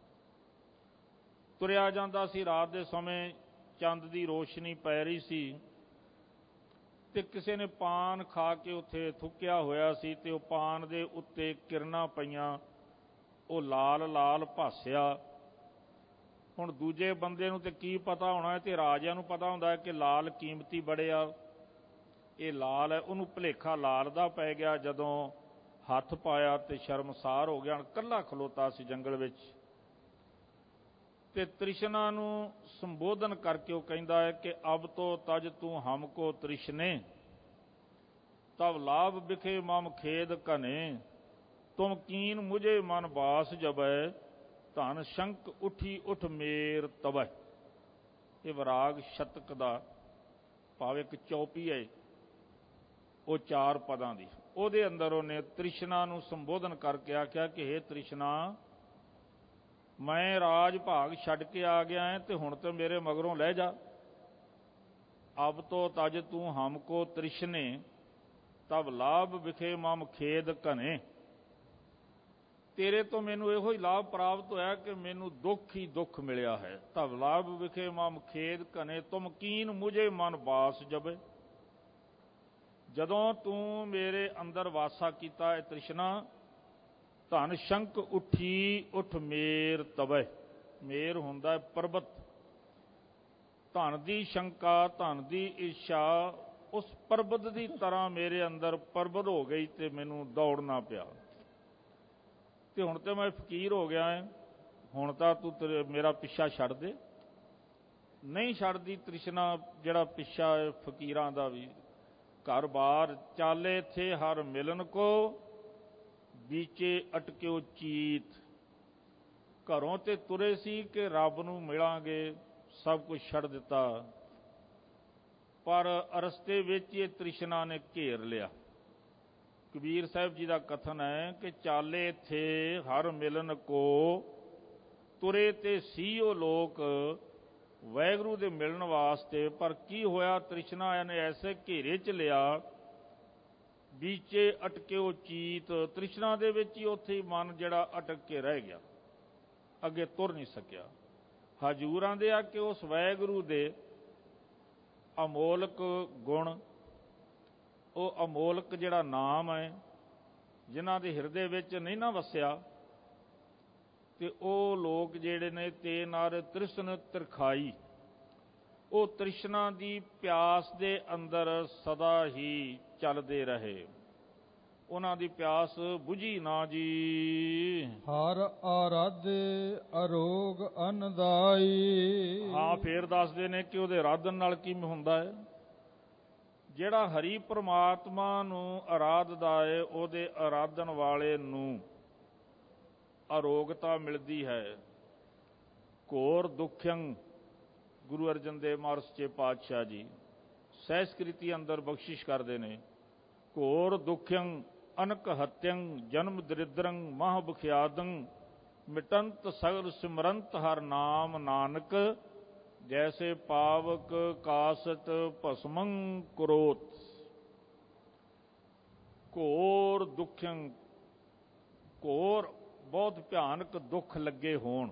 ਤੁਰਿਆ ਜਾਂਦਾ ਸੀ, ਰਾਤ ਦੇ ਸਮੇਂ ਚੰਦ ਦੀ ਰੋਸ਼ਨੀ ਪੈ ਰਹੀ ਸੀ, ਤੇ ਕਿਸੇ ਨੇ ਪਾਨ ਖਾ ਕੇ ਉੱਥੇ ਥੁੱਕਿਆ ਹੋਇਆ ਸੀ, ਤੇ ਉਹ ਪਾਨ ਦੇ ਉੱਤੇ ਕਿਰਨਾਂ ਪਈਆਂ, ਉਹ ਲਾਲ ਲਾਲ ਭਾਸਿਆ। ਹੁਣ ਦੂਜੇ ਬੰਦੇ ਨੂੰ ਤੇ ਕੀ ਪਤਾ ਹੋਣਾ, ਤੇ ਰਾਜਿਆਂ ਨੂੰ ਪਤਾ ਹੁੰਦਾ ਕਿ ਲਾਲ ਕੀਮਤੀ ਬੜੇ ਆ, ਇਹ ਲਾਲ ਹੈ। ਉਹਨੂੰ ਭੁਲੇਖਾ ਲਾਲ ਦਾ ਪੈ ਗਿਆ, ਜਦੋਂ ਹੱਥ ਪਾਇਆ ਤੇ ਸ਼ਰਮਸਾਰ ਹੋ ਗਿਆ। ਇਕੱਲਾ ਖਲੋਤਾ ਸੀ ਜੰਗਲ ਵਿੱਚ, ਤੇ ਤ੍ਰਿਸ਼ਨਾ ਨੂੰ ਸੰਬੋਧਨ ਕਰਕੇ ਉਹ ਕਹਿੰਦਾ ਹੈ ਕਿ ਅਬ ਤੋਂ ਤਜ ਤੂੰ ਹਮਕੋ ਤ੍ਰਿਸ਼ਨੇ, ਤਬ ਲਾਭ ਬਿਖੇ ਮਮ ਖੇਦ ਘਨੇ, ਤੁਮ ਕੀਨ ਮੁਝੇ ਮਨ ਬਾਸ ਜਬੈ, ਧਨ ਸ਼ੰਕ ਉਠੀ ਉਠ ਮੇਰ ਤਬੈ। ਇਹ ਵਿਰਾਗ ਸ਼ਤਕ ਦਾ ਭਾਵ ਇੱਕ ਚੌਪੀ ਹੈ, ਉਹ 4 ਪਦਾਂ ਦੀ। ਉਹਦੇ ਅੰਦਰ ਉਹਨੇ ਤ੍ਰਿਸ਼ਨਾ ਨੂੰ ਸੰਬੋਧਨ ਕਰਕੇ ਆਖਿਆ ਕਿ ਹੇ ਤ੍ਰਿਸ਼ਨਾ, ਮੈਂ ਰਾਜ ਭਾਗ ਛੱਡ ਕੇ ਆ ਗਿਆ ਹੈ, ਤੇ ਹੁਣ ਤੇ ਮੇਰੇ ਮਗਰੋਂ ਲੈ ਜਾ। ਅਬ ਤੋਂ ਤਜ ਤੂੰ ਹਮਕੋ ਤ੍ਰਿਸ਼ਨੇ, ਤਬ ਲਾਭ ਵਿਖੇ ਮਮ ਖੇਦ ਘਨੇ। ਤੇਰੇ ਤੋਂ ਮੈਨੂੰ ਇਹੋ ਹੀ ਲਾਭ ਪ੍ਰਾਪਤ ਹੋਇਆ ਕਿ ਮੈਨੂੰ ਦੁੱਖ ਹੀ ਦੁੱਖ ਮਿਲਿਆ ਹੈ। ਤਬ ਲਾਭ ਵਿਖੇ ਮਮ ਖੇਦ ਘਨੇ ਤੁਮ ਕੀਨ ਮੁਝੇ ਮਨ ਬਾਸ ਜਬੇ। ਜਦੋਂ ਤੂੰ ਮੇਰੇ ਅੰਦਰ ਵਾਸਾ ਕੀਤਾ ਇਹ ਤ੍ਰਿਸ਼ਨਾ, ਧਨ ਸ਼ੰਕ ਉੱਠੀ ਉੱਠ ਮੇਰ ਤਬੈ। ਮੇਰ ਹੁੰਦਾ ਪਰਬਤ। ਧਨ ਦੀ ਸ਼ੰਕਾ, ਧਨ ਦੀ ਇੱਛਾ ਉਸ ਪਰਬਤ ਦੀ ਤਰ੍ਹਾਂ ਮੇਰੇ ਅੰਦਰ ਪਰਬਤ ਹੋ ਗਈ ਤੇ ਮੈਨੂੰ ਦੌੜਨਾ ਪਿਆ। ਤੇ ਹੁਣ ਤੇ ਮੈਂ ਫਕੀਰ ਹੋ ਗਿਆ ਹੈ, ਹੁਣ ਤਾਂ ਤੂੰ ਮੇਰਾ ਪਿੱਛਾ ਛੱਡ ਦੇ। ਨਹੀਂ ਛੱਡਦੀ ਤ੍ਰਿਸ਼ਨਾ, ਜਿਹੜਾ ਪਿੱਛਾ ਹੈ ਫਕੀਰਾਂ ਦਾ ਵੀ। ਘਰ ਬਾਰ ਚਾਲੇ ਥੇ ਹਰ ਮਿਲਨ ਕੋ, ਬੀਚੇ ਅਟਕਿਓ ਚੀਤ। ਘਰੋਂ ਤੇ ਤੁਰੇ ਸੀ ਕਿ ਰੱਬ ਨੂੰ ਮਿਲਾਂਗੇ, ਸਭ ਕੁਝ ਛੱਡ ਦਿੱਤਾ, ਪਰ ਰਸਤੇ ਵਿੱਚ ਇਹ ਤ੍ਰਿਸ਼ਨਾ ਨੇ ਘੇਰ ਲਿਆ। ਕਬੀਰ ਸਾਹਿਬ ਜੀ ਦਾ ਕਥਨ ਹੈ ਕਿ ਚਾਲੇ ਥੇ ਹਰ ਮਿਲਨ ਕੋ, ਤੁਰੇ ਤੇ ਸੀ ਉਹ ਲੋਕ ਵਾਹਿਗੁਰੂ ਦੇ ਮਿਲਣ ਵਾਸਤੇ, ਪਰ ਕੀ ਹੋਇਆ, ਤ੍ਰਿਸ਼ਨਾ ਨੇ ਐਸੇ ਘੇਰੇ 'ਚ ਲਿਆ, ਬੀਚੇ ਅਟਕਿਓ ਚੀਤ। ਤ੍ਰਿਸ਼ਨਾ ਦੇ ਵਿੱਚ ਹੀ ਉੱਥੇ ਹੀ ਮਨ ਜਿਹੜਾ ਅਟਕ ਕੇ ਰਹਿ ਗਿਆ, ਅੱਗੇ ਤੁਰ ਨਹੀਂ ਸਕਿਆ। ਹਜ਼ੂਰ ਆਂਦੇ ਆ ਕਿ ਉਸ ਵਾਹਿਗੁਰੂ ਦੇ ਅਮੋਲਕ ਗੁਣ, ਉਹ ਅਮੋਲਕ ਜਿਹੜਾ ਨਾਮ ਹੈ, ਜਿਨ੍ਹਾਂ ਦੇ ਹਿਰਦੇ ਵਿੱਚ ਨਹੀਂ ਨਾ ਵਸਿਆ, ਤੇ ਉਹ ਲੋਕ ਜਿਹੜੇ ਨੇ ਤੇ ਨਰ ਤ੍ਰਿਸ਼ਨ ਤਿਰਖਾਈ, ਉਹ ਤ੍ਰਿਸ਼ਨਾ ਦੀ ਪਿਆਸ ਦੇ ਅੰਦਰ ਸਦਾ ਹੀ ਚੱਲਦੇ ਰਹੇ, ਉਹਨਾਂ ਦੀ ਪਿਆਸ ਬੁਝੀ ਨਾ ਜੀ। ਹਰ ਆਰਾਧੇ ਅਰੋਗ ਅਨਦਾਈ। ਹਾਂ, ਫੇਰ ਦੱਸਦੇ ਨੇ ਕਿ ਉਹਦੇ ਆਰਾਧਨ ਨਾਲ ਕੀ ਹੁੰਦਾ ਹੈ। ਜਿਹੜਾ ਹਰੀ ਪ੍ਰਮਾਤਮਾ ਨੂੰ ਆਰਾਧਦਾ ਹੈ, ਉਹਦੇ ਆਰਾਧਨ ਵਾਲੇ ਨੂੰ ਅਰੋਗਤਾ ਮਿਲਦੀ ਹੈ। ਘੋਰ ਦੁਖਯੰ, ਗੁਰੂ ਅਰਜਨ ਦੇਵ ਮਹਾਰਾਜ ਸੱਚੇ ਪਾਤਸ਼ਾਹ ਜੀ ਸਹਿਸਕ੍ਰਿਤੀ ਅੰਦਰ ਬਖਸ਼ਿਸ਼ ਕਰਦੇ ਨੇ। ਘੋਰ ਦੁਖਯੰ ਅਨਕ ਹਤਯੰ ਜਨਮ ਦਰਿਦਰੰ ਮਹ ਬਖਿਆਦੰ, ਮਿਟੰਤ ਸਗਲ ਸਿਮਰੰਤ ਹਰ ਨਾਮ ਨਾਨਕ, ਜੈਸੇ ਪਾਵਕ ਕਾਸਤ ਭਸਮੰ ਕੁਰੋਤ। ਘੋਰ ਦੁਖਯੰ, ਘੋਰ ਬਹੁਤ ਭਿਆਨਕ ਦੁੱਖ ਲੱਗੇ ਹੋਣ,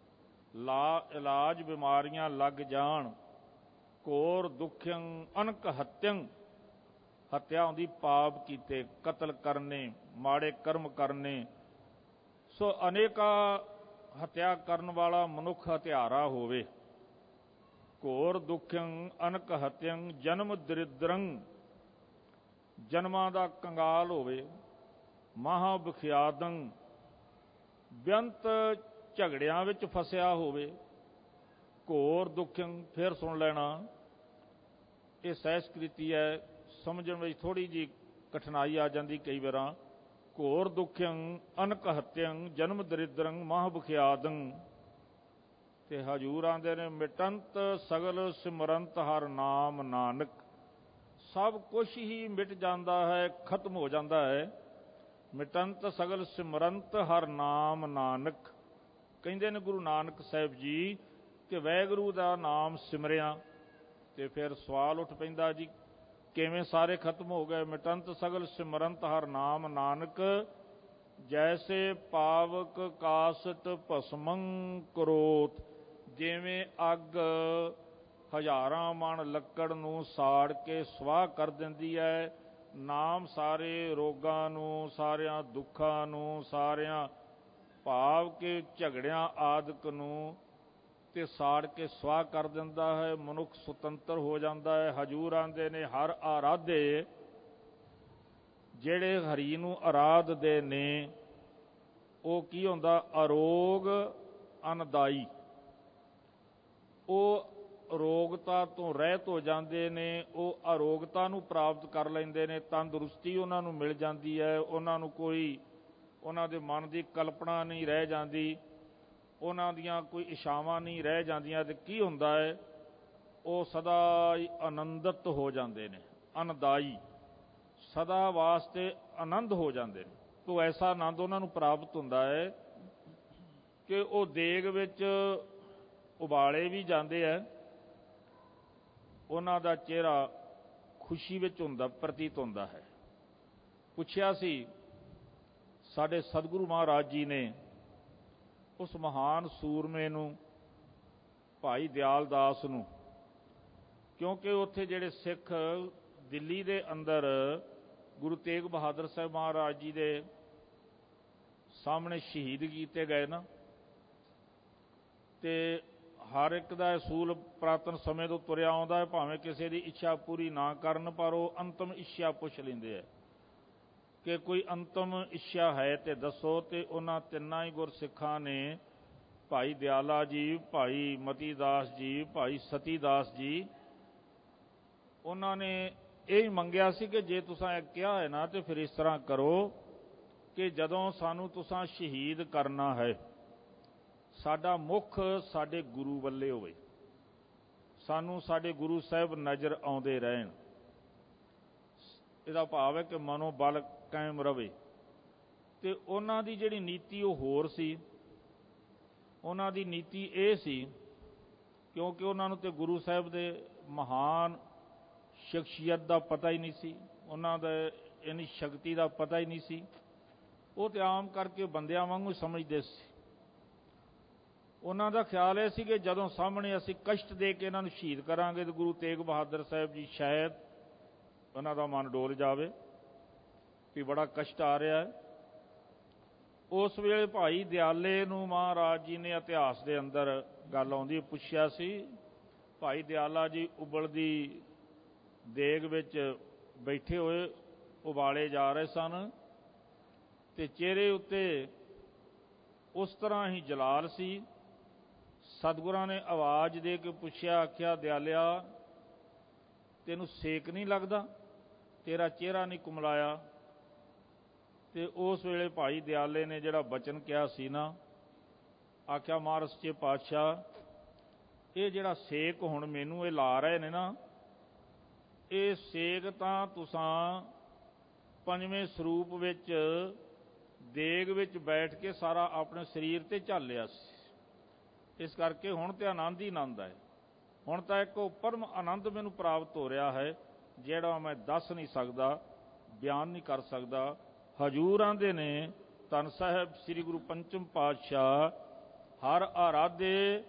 ਇਲਾਜ ਬਿਮਾਰੀਆਂ ਲੱਗ ਜਾਣ। ਘੋਰ ਦੁਖਯੰ ਅਨਕ ਹਤਯੰ, ਹੱਤਿਆ ਹੁੰਦੀ ਪਾਪ ਕੀਤੇ, ਕਤਲ ਕਰਨੇ, ਮਾੜੇ ਕਰਮ ਕਰਨੇ। ਸੋ ਅਨੇਕਾਂ ਹੱਤਿਆ ਕਰਨ ਵਾਲਾ ਮਨੁੱਖ ਹਥਿਆਰਾ ਹੋਵੇ। ਘੋਰ ਦੁਖਯੰ ਅਨਕ ਹਤਯੰ ਜਨਮ ਦਰਿਦਰੰ, ਜਨਮਾਂ ਦਾ ਕੰਗਾਲ ਹੋਵੇ। ਮਹਾ ਬਖਿਆਦੰ, ਬੇਅੰਤ ਝਗੜਿਆਂ ਵਿੱਚ ਫਸਿਆ ਹੋਵੇ। ਘੋਰ ਦੁਖਯੰ, ਫਿਰ ਸੁਣ ਲੈਣਾ, ਇਹ ਸਹਿਸਕ੍ਰਿਤੀ ਹੈ, ਸਮਝਣ ਵਿੱਚ ਥੋੜ੍ਹੀ ਜਿਹੀ ਕਠਿਨਾਈ ਆ ਜਾਂਦੀ ਕਈ ਵਾਰਾਂ। ਘੋਰ ਦੁਖਯੰ ਅਨਕ ਹਤਯੰ ਜਨਮ ਦਰਿਦਰੰ ਮਹ ਬਖਿਆਦੰ। ਤੇ ਹਜ਼ੂਰ ਆਂਦੇ ਨੇ ਮਿਟੰਤ ਸਗਲ ਸਿਮਰੰਤ ਹਰ ਨਾਮ ਨਾਨਕ। ਸਭ ਕੁਛ ਹੀ ਮਿਟ ਜਾਂਦਾ ਹੈ, ਖਤਮ ਹੋ ਜਾਂਦਾ ਹੈ। ਮਿਟੰਤ ਸਗਲ ਸਿਮਰੰਤ ਹਰ ਨਾਮ ਨਾਨਕ। ਕਹਿੰਦੇ ਨੇ ਗੁਰੂ ਨਾਨਕ ਸਾਹਿਬ ਜੀ ਕਿ ਵਾਹਿਗੁਰੂ ਦਾ ਨਾਮ ਸਿਮਰਿਆ, ਤੇ ਫਿਰ ਸਵਾਲ ਉੱਠ ਪੈਂਦਾ ਜੀ ਕਿਵੇਂ ਸਾਰੇ ਖਤਮ ਹੋ ਗਏ। ਮਿਟੰਤ ਸਗਲ ਸਿਮਰੰਤ ਹਰ ਨਾਮ ਨਾਨਕ, ਜੈਸੇ ਪਾਵਕ ਕਾਸਤ ਭਸਮੰ ਕੁਰੋਤ। ਜਿਵੇਂ ਅੱਗ ਹਜ਼ਾਰਾਂ ਮਣ ਲੱਕੜ ਨੂੰ ਸਾੜ ਕੇ ਸਵਾਹ ਕਰ ਦਿੰਦੀ ਹੈ, ਨਾਮ ਸਾਰੇ ਰੋਗਾਂ ਨੂੰ, ਸਾਰਿਆਂ ਦੁੱਖਾਂ ਨੂੰ, ਸਾਰਿਆਂ ਭਾਵ ਕਿ ਝਗੜਿਆਂ ਆਦਿਕ ਨੂੰ ਤੇ ਸਾੜ ਕੇ ਸਵਾਹ ਕਰ ਦਿੰਦਾ ਹੈ। ਮਨੁੱਖ ਸੁਤੰਤਰ ਹੋ ਜਾਂਦਾ ਹੈ। ਹਜ਼ੂਰ ਆਂਦੇ ਨੇ ਹਰ ਆਰਾਧੇ, ਜਿਹੜੇ ਹਰੀ ਨੂੰ ਆਰਾਧਦੇ ਨੇ ਉਹ ਕੀ ਹੁੰਦਾ, ਅਰੋਗ ਅਨਦਾਈ। ਉਹ ਅਰੋਗਤਾ ਤੋਂ ਰਹਿਤ ਹੋ ਜਾਂਦੇ ਨੇ, ਉਹ ਅਰੋਗਤਾ ਨੂੰ ਪ੍ਰਾਪਤ ਕਰ ਲੈਂਦੇ ਨੇ, ਤੰਦਰੁਸਤੀ ਉਹਨਾਂ ਨੂੰ ਮਿਲ ਜਾਂਦੀ ਹੈ। ਉਹਨਾਂ ਨੂੰ ਕੋਈ ਉਹਨਾਂ ਦੇ ਮਨ ਦੀ ਕਲਪਨਾ ਨਹੀਂ ਰਹਿ ਜਾਂਦੀ, ਉਹਨਾਂ ਦੀਆਂ ਕੋਈ ਇੱਛਾਵਾਂ ਨਹੀਂ ਰਹਿ ਜਾਂਦੀਆਂ। ਤੇ ਕੀ ਹੁੰਦਾ ਹੈ, ਉਹ ਸਦਾ ਹੀ ਆਨੰਦਿਤ ਹੋ ਜਾਂਦੇ ਨੇ, ਅਨਦਾਈ, ਸਦਾ ਵਾਸਤੇ ਆਨੰਦ ਹੋ ਜਾਂਦੇ ਨੇ। ਤੋ ਐਸਾ ਆਨੰਦ ਉਹਨਾਂ ਨੂੰ ਪ੍ਰਾਪਤ ਹੁੰਦਾ ਹੈ ਕਿ ਉਹ ਦੇਗ ਵਿੱਚ ਉਬਾਲੇ ਵੀ ਜਾਂਦੇ ਹੈ, ਉਹਨਾਂ ਦਾ ਚਿਹਰਾ ਖੁਸ਼ੀ ਵਿੱਚ ਹੁੰਦਾ, ਪ੍ਰਤੀਤ ਹੁੰਦਾ ਹੈ। ਪੁੱਛਿਆ ਸੀ ਸਾਡੇ ਸਤਿਗੁਰੂ ਮਹਾਰਾਜ ਜੀ ਨੇ ਉਸ ਮਹਾਨ ਸੂਰਮੇ ਨੂੰ, ਭਾਈ ਦਿਆਲ ਦਾਸ ਨੂੰ, ਕਿਉਂਕਿ ਉੱਥੇ ਜਿਹੜੇ ਸਿੱਖ ਦਿੱਲੀ ਦੇ ਅੰਦਰ ਗੁਰੂ ਤੇਗ ਬਹਾਦਰ ਸਾਹਿਬ ਮਹਾਰਾਜ ਜੀ ਦੇ ਸਾਹਮਣੇ ਸ਼ਹੀਦ ਕੀਤੇ ਗਏ ਨਾ, ਤੇ ਹਰ ਇੱਕ ਦਾ ਅਸੂਲ ਪੁਰਾਤਨ ਸਮੇਂ ਤੋਂ ਤੁਰਿਆ ਆਉਂਦਾ ਹੈ, ਭਾਵੇਂ ਕਿਸੇ ਦੀ ਇੱਛਾ ਪੂਰੀ ਨਾ ਕਰਨ, ਪਰ ਉਹ ਅੰਤਮ ਇੱਛਾ ਪੁੱਛ ਲੈਂਦੇ ਹੈ ਕਿ ਕੋਈ ਅੰਤਮ ਇੱਛਾ ਹੈ ਤੇ ਦੱਸੋ। ਤੇ ਉਹਨਾਂ ਤਿੰਨਾਂ ਹੀ ਗੁਰਸਿੱਖਾਂ ਨੇ, ਭਾਈ ਦਿਆਲਾ ਜੀ, ਭਾਈ ਮਤੀ ਦਾਸ ਜੀ, ਭਾਈ ਸਤੀ ਦਾਸ ਜੀ, ਉਹਨਾਂ ਨੇ ਇਹ ਮੰਗਿਆ ਸੀ ਕਿ ਜੇ ਤੁਸੀਂ ਇਹ ਕਿਹਾ ਹੈ ਨਾ, ਤੇ ਫਿਰ ਇਸ ਤਰ੍ਹਾਂ ਕਰੋ ਕਿ ਜਦੋਂ ਸਾਨੂੰ ਤੁਸੀਂ ਸ਼ਹੀਦ ਕਰਨਾ ਹੈ, ਸਾਡਾ ਮੁੱਖ ਸਾਡੇ ਗੁਰੂ ਵੱਲੇ ਹੋਵੇ, ਸਾਨੂੰ ਸਾਡੇ ਗੁਰੂ ਸਾਹਿਬ ਨਜ਼ਰ ਆਉਂਦੇ ਰਹਿਣ। ਇਹਦਾ ਭਾਵ ਹੈ ਕਿ ਮਨੋਬਲ ਕਾਇਮ ਰਵੇ। ਤੇ ਉਹਨਾਂ ਦੀ ਜਿਹੜੀ ਨੀਤੀ ਉਹ ਹੋਰ ਸੀ। ਉਹਨਾਂ ਦੀ ਨੀਤੀ ਇਹ ਸੀ, ਕਿਉਂਕਿ ਉਹਨਾਂ ਨੂੰ ਤੇ ਗੁਰੂ ਸਾਹਿਬ ਦੇ ਮਹਾਨ ਸ਼ਖਸੀਅਤ ਦਾ ਪਤਾ ਹੀ ਨਹੀਂ ਸੀ, ਉਹਨਾਂ ਦੇ ਇੰਨੀ ਸ਼ਕਤੀ ਦਾ ਪਤਾ ਹੀ ਨਹੀਂ ਸੀ। ਉਹ ਤੇ ਆਮ ਕਰਕੇ ਬੰਦਿਆਂ ਵਾਂਗੂ ਸਮਝਦੇ ਸੀ। ਉਹਨਾਂ ਦਾ ਖਿਆਲ ਇਹ ਸੀ ਕਿ ਜਦੋਂ ਸਾਹਮਣੇ ਅਸੀਂ ਕਸ਼ਟ ਦੇ ਕੇ ਇਹਨਾਂ ਨੂੰ ਸ਼ਹੀਦ ਕਰਾਂਗੇ ਤਾਂ ਗੁਰੂ ਤੇਗ ਬਹਾਦਰ ਸਾਹਿਬ ਜੀ ਸ਼ਾਇਦ ਉਹਨਾਂ ਦਾ ਮਨ ਡੋਲ ਜਾਵੇ ਵੀ ਬੜਾ ਕਸ਼ਟ ਆ ਰਿਹਾ ਹੈ। ਉਸ ਵੇਲੇ ਭਾਈ ਦਿਆਲੇ ਨੂੰ ਮਹਾਰਾਜ ਜੀ ਨੇ ਇਤਿਹਾਸ ਦੇ ਅੰਦਰ ਗੱਲ ਆਉਂਦੀ ਪੁੱਛਿਆ ਸੀ। ਭਾਈ ਦਿਆਲਾ ਜੀ ਉਬਲਦੀ ਦੇਗ ਵਿੱਚ ਬੈਠੇ ਹੋਏ ਉਬਾਲੇ ਜਾ ਰਹੇ ਸਨ, ਤੇ ਚਿਹਰੇ ਉੱਤੇ ਉਸ ਤਰ੍ਹਾਂ ਹੀ ਜਲਾਲ ਸੀ। ਸਤਿਗੁਰਾਂ ਨੇ ਆਵਾਜ਼ ਦੇ ਕੇ ਪੁੱਛਿਆ, ਆਖਿਆ ਦਿਆਲਿਆ ਤੈਨੂੰ ਸੇਕ ਨਹੀਂ ਲੱਗਦਾ, ਤੇਰਾ ਚਿਹਰਾ ਨਹੀਂ ਕੁਮਲਾਇਆ। ਤੇ ਉਸ ਵੇਲੇ ਭਾਈ ਦਿਆਲੇ ਨੇ ਜਿਹੜਾ ਬਚਨ ਕਿਹਾ ਸੀ ਨਾ, ਆਖਿਆ ਮਹਾਰਾਜ ਸੱਚੇ ਪਾਤਸ਼ਾਹ, ਇਹ ਜਿਹੜਾ ਸੇਕ ਹੁਣ ਮੈਨੂੰ ਇਹ ਲਾ ਰਹੇ ਨੇ ਨਾ, ਇਹ ਸੇਕ ਤਾਂ ਤੁਸਾਂ ਪੰਜਵੇਂ ਸਰੂਪ ਵਿੱਚ ਦੇਗ ਵਿੱਚ ਬੈਠ ਕੇ ਸਾਰਾ ਆਪਣੇ ਸਰੀਰ ਤੇ ਝੱਲਿਆ ਸੀ। ਇਸ ਕਰਕੇ ਹੁਣ ਤੇ ਆਨੰਦ ਹੀ ਆਨੰਦ ਹੈ। ਹੁਣ ਤਾਂ ਇੱਕ ਪਰਮ ਆਨੰਦ ਮੈਨੂੰ ਪ੍ਰਾਪਤ ਹੋ ਰਿਹਾ ਹੈ, ਜਿਹੜਾ ਮੈਂ ਦੱਸ ਨਹੀਂ ਸਕਦਾ, ਬਿਆਨ ਨਹੀਂ ਕਰ ਸਕਦਾ। ਹਜ਼ੂਰ ਆਂਦੇ ਨੇ ਧੰਨ ਸਾਹਿਬ ਸ੍ਰੀ ਗੁਰੂ ਪੰਚਮ ਪਾਤਸ਼ਾਹ, ਹਰ ਆਰਾਧੇ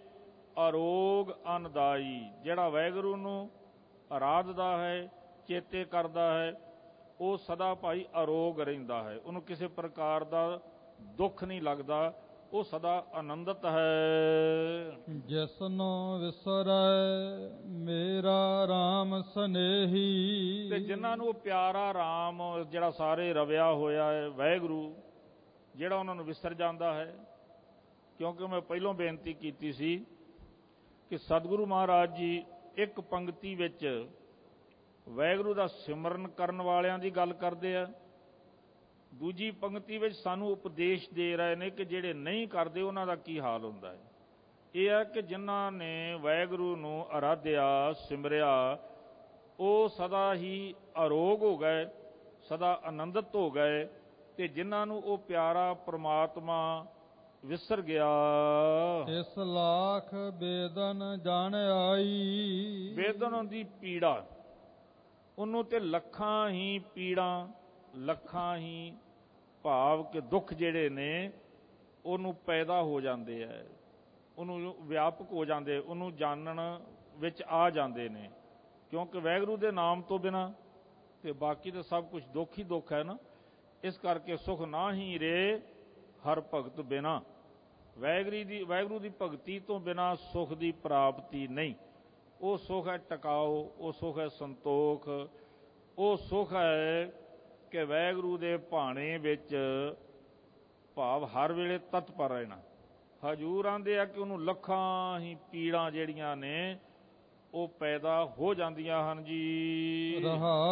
ਅਰੋਗ ਅਨਦਾਈ। ਜਿਹੜਾ ਵਾਹਿਗੁਰੂ ਨੂੰ ਆਰਾਧਦਾ ਹੈ, ਚੇਤੇ ਕਰਦਾ ਹੈ, ਉਹ ਸਦਾ ਭਾਈ ਅਰੋਗ ਰਹਿੰਦਾ ਹੈ, ਉਹਨੂੰ ਕਿਸੇ ਪ੍ਰਕਾਰ ਦਾ ਦੁੱਖ ਨਹੀਂ ਲੱਗਦਾ, ਉਹ ਸਦਾ ਆਨੰਦਿਤ ਹੈ। ਜਿਸਨੋ ਵਿਸਰੈ ਮੇਰਾ ਰਾਮ ਸਨੇਹੀ। ਤੇ ਜਿਨ੍ਹਾਂ ਨੂੰ ਉਹ ਪਿਆਰਾ ਰਾਮ ਜਿਹੜਾ ਸਾਰੇ ਰਵਿਆ ਹੋਇਆ ਹੈ ਵਾਹਿਗੁਰੂ, ਜਿਹੜਾ ਉਹਨਾਂ ਨੂੰ ਵਿਸਰ ਜਾਂਦਾ ਹੈ। ਕਿਉਂਕਿ ਮੈਂ ਪਹਿਲੋਂ ਬੇਨਤੀ ਕੀਤੀ ਸੀ ਕਿ ਸਤਿਗੁਰੂ ਮਹਾਰਾਜ ਜੀ ਇੱਕ ਪੰਕਤੀ ਵਿੱਚ ਵਾਹਿਗੁਰੂ ਦਾ ਸਿਮਰਨ ਕਰਨ ਵਾਲਿਆਂ ਦੀ ਗੱਲ ਕਰਦੇ ਆ, ਦੂਜੀ ਪੰਕਤੀ ਵਿੱਚ ਸਾਨੂੰ ਉਪਦੇਸ਼ ਦੇ ਰਹੇ ਨੇ ਕਿ ਜਿਹੜੇ ਨਹੀਂ ਕਰਦੇ ਉਹਨਾਂ ਦਾ ਕੀ ਹਾਲ ਹੁੰਦਾ ਹੈ। ਇਹ ਹੈ ਕਿ ਜਿਨ੍ਹਾਂ ਨੇ ਵਾਹਿਗੁਰੂ ਨੂੰ ਆਰਾਧਿਆ, ਸਿਮਰਿਆ, ਉਹ ਸਦਾ ਹੀ ਅਰੋਗ ਹੋ ਗਏ, ਸਦਾ ਆਨੰਦਿਤ ਹੋ ਗਏ। ਤੇ ਜਿਨ੍ਹਾਂ ਨੂੰ ਉਹ ਪਿਆਰਾ ਪ੍ਰਮਾਤਮਾ ਵਿਸਰ ਗਿਆ। ਇਸ ਲਾਖ ਬੇਦਨ ਜਾਣ ਆਈ। ਬੇਦਨ ਦੀ ਪੀੜਾ, ਉਹਨੂੰ ਤੇ ਲੱਖਾਂ ਹੀ ਪੀੜਾਂ, ਲੱਖਾਂ ਹੀ ਭਾਵ ਕਿ ਦੁੱਖ ਜਿਹੜੇ ਨੇ ਉਹਨੂੰ ਪੈਦਾ ਹੋ ਜਾਂਦੇ ਹੈ, ਉਹਨੂੰ ਵਿਆਪਕ ਹੋ ਜਾਂਦੇ, ਉਹਨੂੰ ਜਾਣਨ ਵਿੱਚ ਆ ਜਾਂਦੇ ਨੇ। ਕਿਉਂਕਿ ਵਾਹਿਗੁਰੂ ਦੇ ਨਾਮ ਤੋਂ ਬਿਨਾਂ ਤੇ ਬਾਕੀ ਤਾਂ ਸਭ ਕੁਝ ਦੁੱਖ ਹੀ ਦੁੱਖ ਹੈ ਨਾ। ਇਸ ਕਰਕੇ ਸੁਖ ਨਾ ਹੀ ਰੇ ਹਰ ਭਗਤ ਬਿਨਾਂ। ਵਾਹਿਗੁਰੂ ਦੀ ਭਗਤੀ ਤੋਂ ਬਿਨਾਂ ਸੁਖ ਦੀ ਪ੍ਰਾਪਤੀ ਨਹੀਂ। ਉਹ ਸੁਖ ਹੈ ਟਿਕਾਓ, ਉਹ ਸੁਖ ਹੈ ਸੰਤੋਖ, ਉਹ ਸੁਖ ਹੈ ਕਿ ਵਾਹਿਗੁਰੂ ਦੇ ਭਾਣੇ ਵਿੱਚ ਭਾਵ ਹਰ ਵੇਲੇ ਤਤਪਰ ਰਹਿਣਾ। ਹਜ਼ੂਰ ਆਂਦੇ ਆ ਕਿ ਉਹਨੂੰ ਲੱਖਾਂ ਹੀ ਪੀੜਾਂ ਜਿਹੜੀਆਂ ਨੇ ਉਹ ਪੈਦਾ ਹੋ ਜਾਂਦੀਆਂ ਹਨ ਜੀ।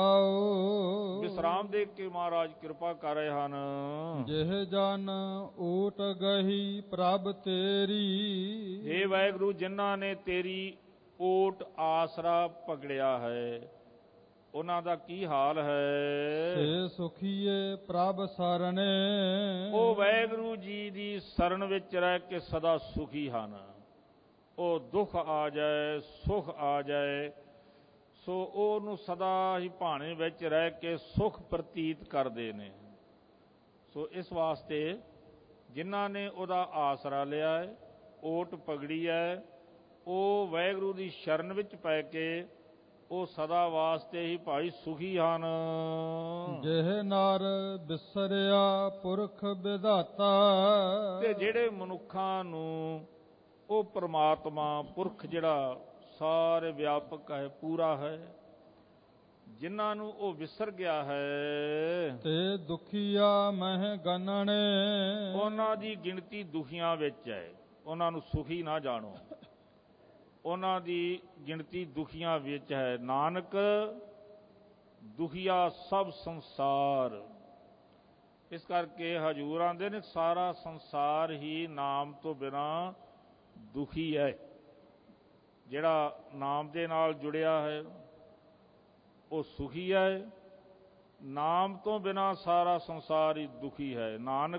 ਰਹਾਉ ਵਿਸਰਾਮ ਦੇ ਕੇ ਮਹਾਰਾਜ ਕਿਰਪਾ ਕਰ ਰਹੇ ਹਨ। ਜਿਹ ਜਨ ਊਟ ਗਹੀ ਪ੍ਰਭ ਤੇਰੀ। ਹੇ ਵਾਹਿਗੁਰੂ, ਜਿਨ੍ਹਾਂ ਨੇ ਤੇਰੀ ਓਟ ਆਸਰਾ ਪਕੜਿਆ ਹੈ, ਉਹਨਾਂ ਦਾ ਕੀ ਹਾਲ ਹੈ। ਸੇ ਸੁਖੀਏ ਪ੍ਰਭ ਸਰਣੇ। ਉਹ ਵਾਹਿਗੁਰੂ ਜੀ ਦੀ ਸ਼ਰਨ ਵਿੱਚ ਰਹਿ ਕੇ ਸਦਾ ਸੁਖੀ ਹਨ। ਉਹ ਦੁੱਖ ਆ ਜਾਏ, ਸੁਖ ਆ ਜਾਏ, ਸੋ ਉਹਨੂੰ ਸਦਾ ਹੀ ਭਾਣੇ ਵਿੱਚ ਰਹਿ ਕੇ ਸੁਖ ਪ੍ਰਤੀਤ ਕਰਦੇ ਨੇ। ਸੋ ਇਸ ਵਾਸਤੇ ਜਿਨ੍ਹਾਂ ਨੇ ਉਹਦਾ ਆਸਰਾ ਲਿਆ ਹੈ, ਓਟ ਪਗੜੀ ਹੈ, ਉਹ ਵਾਹਿਗੁਰੂ ਦੀ ਸ਼ਰਨ ਵਿੱਚ ਪੈ ਕੇ ਉਹ ਸਦਾ ਵਾਸਤੇ ਹੀ ਭਾਈ ਸੁਖੀ ਹਨ। ਜਿਹ ਨਰ ਬਿਸਰਿਆ ਪੁਰਖ ਵਿਧਾਤਾ, ਤੇ ਜਿਹੜੇ ਮਨੁੱਖਾਂ ਨੂੰ ਉਹ ਪ੍ਰਮਾਤਮਾ ਪੁਰਖ ਜਿਹੜਾ ਸਾਰੇ ਵਿਆਪਕ ਹੈ, ਪੂਰਾ ਹੈ, ਜਿਨ੍ਹਾਂ ਨੂੰ ਉਹ ਵਿਸਰ ਗਿਆ ਹੈ, ਤੇ ਦੁਖੀਆ ਮਹਿ ਗਨਣੇ, ਉਹਨਾਂ ਦੀ ਗਿਣਤੀ ਦੁਖੀਆਂ ਵਿੱਚ ਹੈ। ਉਹਨਾਂ ਨੂੰ ਸੁਖੀ ਨਾ ਜਾਣੋ, ਉਹਨਾਂ ਦੀ ਗਿਣਤੀ ਦੁਖੀਆਂ ਵਿੱਚ ਹੈ। ਨਾਨਕ ਦੁਖੀਆ ਸਭ ਸੰਸਾਰ। ਇਸ ਕਰਕੇ ਹਜ਼ੂਰ ਆਂਦੇ ਨੇ ਸਾਰਾ ਸੰਸਾਰ ਹੀ ਨਾਮ ਤੋਂ ਬਿਨਾਂ ਦੁਖੀ ਹੈ। ਜਿਹੜਾ ਨਾਮ ਦੇ ਨਾਲ ਜੁੜਿਆ ਹੈ ਉਹ ਸੁਖੀ ਹੈ, ਨਾਮ ਤੋਂ ਬਿਨਾਂ ਸਾਰਾ ਸੰਸਾਰ ਹੀ ਦੁਖੀ ਹੈ।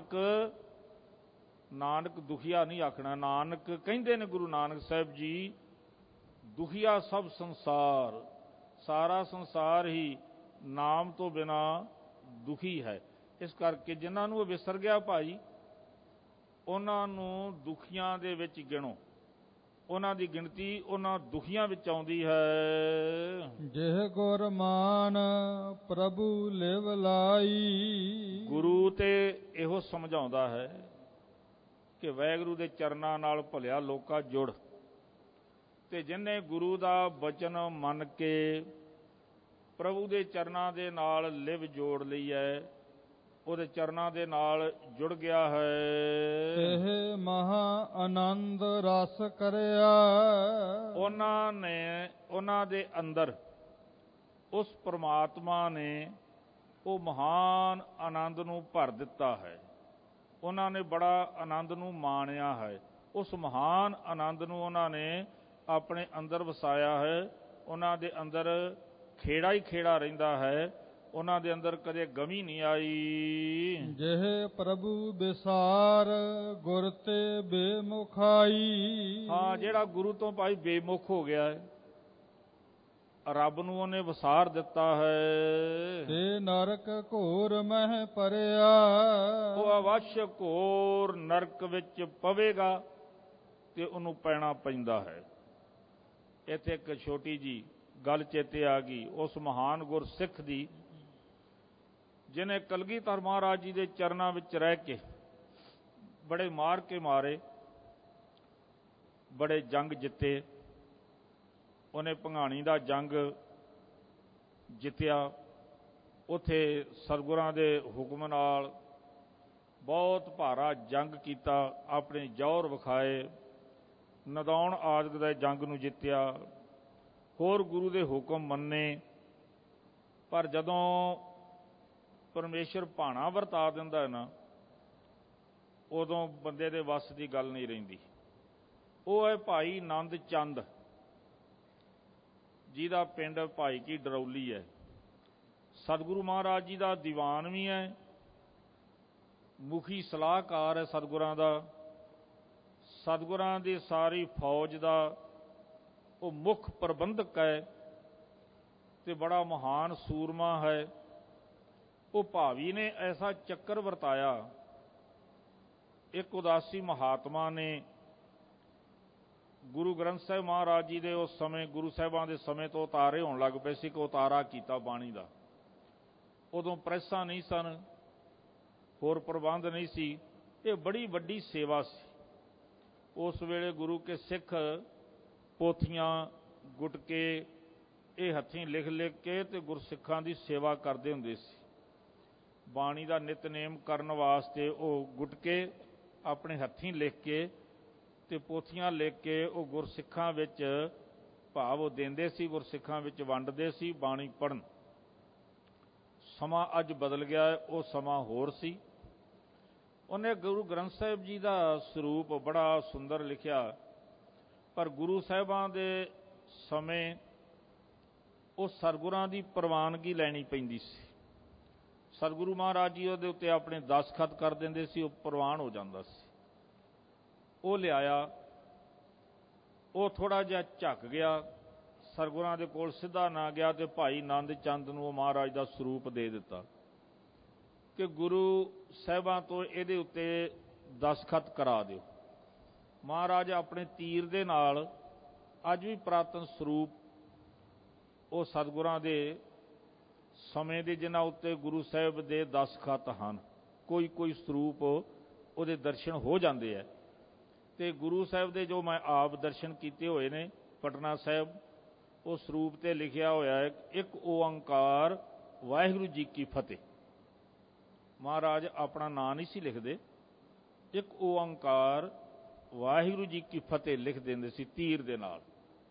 ਨਾਨਕ ਦੁਖੀਆ ਨਹੀਂ ਆਖਣਾ। ਨਾਨਕ ਕਹਿੰਦੇ ਨੇ ਗੁਰੂ ਨਾਨਕ ਸਾਹਿਬ ਜੀ, ਦੁਖੀਆ ਸਭ ਸੰਸਾਰ, ਸਾਰਾ ਸੰਸਾਰ ਹੀ ਨਾਮ ਤੋਂ ਬਿਨਾਂ ਦੁਖੀ ਹੈ। ਇਸ ਕਰਕੇ ਜਿਨ੍ਹਾਂ ਨੂੰ ਉਹ ਵਿਸਰ ਗਿਆ ਭਾਈ, ਉਹਨਾਂ ਨੂੰ ਦੁਖੀਆਂ ਦੇ ਵਿੱਚ ਗਿਣੋ। ਉਹਨਾਂ ਦੀ ਗਿਣਤੀ ਉਹਨਾਂ ਦੁਖੀਆਂ ਵਿੱਚ ਆਉਂਦੀ ਹੈ। ਜਿਹ ਗੁਰ ਮਾਨ ਪ੍ਰਭੂ ਲਿਵ ਲਾਈ, ਗੁਰੂ ਤੇ ਇਹੋ ਸਮਝਾਉਂਦਾ ਹੈ ਕਿ ਵਾਹਿਗੁਰੂ ਦੇ ਚਰਨਾਂ ਨਾਲ ਭਲਿਆ ਲੋਕਾਂ ਜੁੜ। ਤੇ ਜਿਹਨੇ ਗੁਰੂ ਦਾ ਬਚਨ ਮੰਨ ਕੇ ਪ੍ਰਭੂ ਦੇ ਚਰਨਾਂ ਦੇ ਨਾਲ ਲਿਵ ਜੋੜ ਲਈ ਹੈ, ਉਹਦੇ ਚਰਨਾਂ ਦੇ ਨਾਲ ਜੁੜ ਗਿਆ ਹੈ, ਇਹ ਮਹਾ ਆਨੰਦ ਰਸ ਕਰਿਆ। ਉਹਨਾਂ ਦੇ ਅੰਦਰ ਉਸ ਪ੍ਰਮਾਤਮਾ ਨੇ ਉਹ ਮਹਾਨ ਆਨੰਦ ਨੂੰ ਭਰ ਦਿੱਤਾ ਹੈ। ਉਹਨਾਂ ਨੇ ਬੜਾ ਆਨੰਦ ਨੂੰ ਮਾਣਿਆ ਹੈ। ਉਸ ਮਹਾਨ ਆਨੰਦ ਨੂੰ ਉਹਨਾਂ ਨੇ ਆਪਣੇ ਅੰਦਰ ਵਸਾਇਆ ਹੈ। ਉਹਨਾਂ ਦੇ ਅੰਦਰ ਖੇੜਾ ਹੀ ਖੇੜਾ ਰਹਿੰਦਾ ਹੈ। ਉਹਨਾਂ ਦੇ ਅੰਦਰ ਕਦੇ ਗਮੀ ਨਹੀਂ ਆਈ। ਜਿਹ ਪ੍ਰਭੂ ਵਿਸਾਰ ਗੁਰ ਤੇ ਬੇਮੁਖਾਈ। ਹਾਂ, ਜਿਹੜਾ ਗੁਰੂ ਤੋਂ ਭਾਈ ਬੇਮੁਖ ਹੋ ਗਿਆ ਹੈ, ਰੱਬ ਨੂੰ ਉਹਨੇ ਵਿਸਾਰ ਦਿੱਤਾ ਹੈ, ਤੇ ਨਰਕ ਘੋਰ ਮਹਿ ਪਰਿਆ। ਉਹ ਅਵਸ਼ ਘੋਰ ਨਰਕ ਵਿੱਚ ਪਵੇਗਾ ਤੇ ਉਹਨੂੰ ਪੈਣਾ ਪੈਂਦਾ ਹੈ। ਇੱਥੇ ਇੱਕ ਛੋਟੀ ਜੀ ਗੱਲ ਚੇਤੇ ਆ ਗਈ ਉਸ ਮਹਾਨ ਗੁਰਸਿੱਖ ਦੀ, ਜਿਹਨੇ ਕਲਗੀਧਰ ਮਹਾਰਾਜ ਜੀ ਦੇ ਚਰਨਾਂ ਵਿੱਚ ਰਹਿ ਕੇ ਬੜੇ ਮਾਰ ਕੇ ਮਾਰੇ, ਬੜੇ ਜੰਗ ਜਿੱਤੇ। ਉਹਨੇ ਭੰਗਾਣੀ ਦਾ ਜੰਗ ਜਿੱਤਿਆ। ਉੱਥੇ ਸਤਿਗੁਰਾਂ ਦੇ ਹੁਕਮ ਨਾਲ ਬਹੁਤ ਭਾਰਾ ਜੰਗ ਕੀਤਾ, ਆਪਣੇ ਜੌਹਰ ਵਿਖਾਏ, ਨਦੌਣ ਆਦਿਕ ਦੇ ਜੰਗ ਨੂੰ ਜਿੱਤਿਆ, ਹੋਰ ਗੁਰੂ ਦੇ ਹੁਕਮ ਮੰਨੇ। ਪਰ ਜਦੋਂ ਪਰਮੇਸ਼ਰ ਭਾਣਾ ਵਰਤਾ ਦਿੰਦਾ ਹੈ ਨਾ, ਉਦੋਂ ਬੰਦੇ ਦੇ ਵੱਸ ਦੀ ਗੱਲ ਨਹੀਂ ਰਹਿੰਦੀ। ਉਹ ਹੈ ਭਾਈ ਨੰਦ ਚੰਦ, ਜਿਹਦਾ ਪਿੰਡ ਭਾਈ ਕੀ ਡਰੌਲੀ ਹੈ। ਸਤਿਗੁਰੂ ਮਹਾਰਾਜ ਜੀ ਦਾ ਦੀਵਾਨ ਵੀ ਹੈ, ਮੁਖੀ ਸਲਾਹਕਾਰ ਹੈ ਸਤਿਗੁਰਾਂ ਦਾ, ਸਤਿਗੁਰਾਂ ਦੀ ਸਾਰੀ ਫੌਜ ਦਾ ਉਹ ਮੁੱਖ ਪ੍ਰਬੰਧਕ ਹੈ ਤੇ ਬੜਾ ਮਹਾਨ ਸੂਰਮਾ ਹੈ। ਉਹ ਭਾਵੀ ਨੇ ਐਸਾ ਚੱਕਰ ਵਰਤਾਇਆ। ਇੱਕ ਉਦਾਸੀ ਮਹਾਤਮਾ ਨੇ ਗੁਰੂ ਗ੍ਰੰਥ ਸਾਹਿਬ ਮਹਾਰਾਜ ਜੀ ਦੇ ਉਸ ਸਮੇਂ, ਗੁਰੂ ਸਾਹਿਬਾਂ ਦੇ ਸਮੇਂ ਤੋਂ ਉਤਾਰੇ ਹੋਣ ਲੱਗ ਪਏ ਸੀ ਕਿ ਉਤਾਰਾ ਕੀਤਾ ਬਾਣੀ ਦਾ। ਉਦੋਂ ਪ੍ਰੈਸਾਂ ਨਹੀਂ ਸਨ, ਹੋਰ ਪ੍ਰਬੰਧ ਨਹੀਂ ਸੀ। ਇਹ ਬੜੀ ਵੱਡੀ ਸੇਵਾ ਸੀ। ਉਸ ਵੇਲੇ ਗੁਰੂ ਕੇ ਸਿੱਖ ਪੋਥੀਆਂ ਗੁਟਕੇ ਇਹ ਹੱਥੀਂ ਲਿਖ ਲਿਖ ਕੇ ਤੇ ਗੁਰਸਿੱਖਾਂ ਦੀ ਸੇਵਾ ਕਰਦੇ ਹੁੰਦੇ ਸੀ। ਬਾਣੀ ਦਾ ਨਿਤਨੇਮ ਕਰਨ ਵਾਸਤੇ ਉਹ ਗੁਟਕੇ ਆਪਣੇ ਹੱਥੀਂ ਲਿਖ ਕੇ ਤੇ ਪੋਥੀਆਂ ਲਿਖ ਕੇ ਉਹ ਗੁਰਸਿੱਖਾਂ ਵਿੱਚ ਭਾਵ ਉਹ ਦਿੰਦੇ ਸੀ, ਗੁਰਸਿੱਖਾਂ ਵਿੱਚ ਵੰਡਦੇ ਸੀ ਬਾਣੀ ਪੜ੍ਹਨ। ਸਮਾਂ ਅੱਜ ਬਦਲ ਗਿਆ ਹੈ, ਉਹ ਸਮਾਂ ਹੋਰ ਸੀ। ਉਹਨੇ ਗੁਰੂ ਗ੍ਰੰਥ ਸਾਹਿਬ ਜੀ ਦਾ ਸਰੂਪ ਬੜਾ ਸੁੰਦਰ ਲਿਖਿਆ, ਪਰ ਗੁਰੂ ਸਾਹਿਬਾਂ ਦੇ ਸਮੇਂ ਉਹ ਸਤਿਗੁਰਾਂ ਦੀ ਪ੍ਰਵਾਨਗੀ ਲੈਣੀ ਪੈਂਦੀ ਸੀ। ਸਤਿਗੁਰੂ ਮਹਾਰਾਜ ਜੀ ਉਹਦੇ ਉੱਤੇ ਆਪਣੇ ਦਸਖਤ ਕਰ ਦਿੰਦੇ ਸੀ, ਉਹ ਪ੍ਰਵਾਨ ਹੋ ਜਾਂਦਾ ਸੀ। ਉਹ ਲਿਆਇਆ, ਉਹ ਥੋੜ੍ਹਾ ਜਿਹਾ ਝੱਕ ਗਿਆ, ਸਤਿਗੁਰਾਂ ਦੇ ਕੋਲ ਸਿੱਧਾ ਨਾ ਗਿਆ ਤੇ ਭਾਈ ਨੰਦ ਚੰਦ ਨੂੰ ਉਹ ਮਹਾਰਾਜ ਦਾ ਸਰੂਪ ਦੇ ਦਿੱਤਾ। ਕਿ ਗੁਰੂ ਸਾਹਿਬਾਂ ਤੋਂ ਇਹਦੇ ਉੱਤੇ ਦਸਖਤ ਕਰਾ ਦਿਓ। ਮਹਾਰਾਜ ਆਪਣੇ ਤੀਰ ਦੇ ਨਾਲ ਅੱਜ ਵੀ ਪੁਰਾਤਨ ਸਰੂਪ ਉਹ ਸਤਿਗੁਰਾਂ ਦੇ ਸਮੇਂ ਦੇ ਜਿਨ੍ਹਾਂ ਉੱਤੇ ਗੁਰੂ ਸਾਹਿਬ ਦੇ ਦਸਖਤ ਹਨ, ਕੋਈ ਕੋਈ ਸਰੂਪ ਉਹਦੇ ਦਰਸ਼ਨ ਹੋ ਜਾਂਦੇ ਹੈ। ਅਤੇ ਗੁਰੂ ਸਾਹਿਬ ਦੇ ਜੋ ਮੈਂ ਆਪ ਦਰਸ਼ਨ ਕੀਤੇ ਹੋਏ ਨੇ ਪਟਨਾ ਸਾਹਿਬ, ਉਹ ਸਰੂਪ 'ਤੇ ਲਿਖਿਆ ਹੋਇਆ ਹੈ, ਇੱਕ ਓਅੰਕਾਰ ਵਾਹਿਗੁਰੂ ਜੀ ਕੀ ਫਤਿਹ। ਮਹਾਰਾਜ ਆਪਣਾ ਨਾਂ ਨਹੀਂ ਸੀ ਲਿਖਦੇ, ਇੱਕ ਓਅੰਕਾਰ ਵਾਹਿਗੁਰੂ ਜੀ ਕੀ ਫਤਿਹ ਲਿਖ ਦਿੰਦੇ ਸੀ ਤੀਰ ਦੇ ਨਾਲ।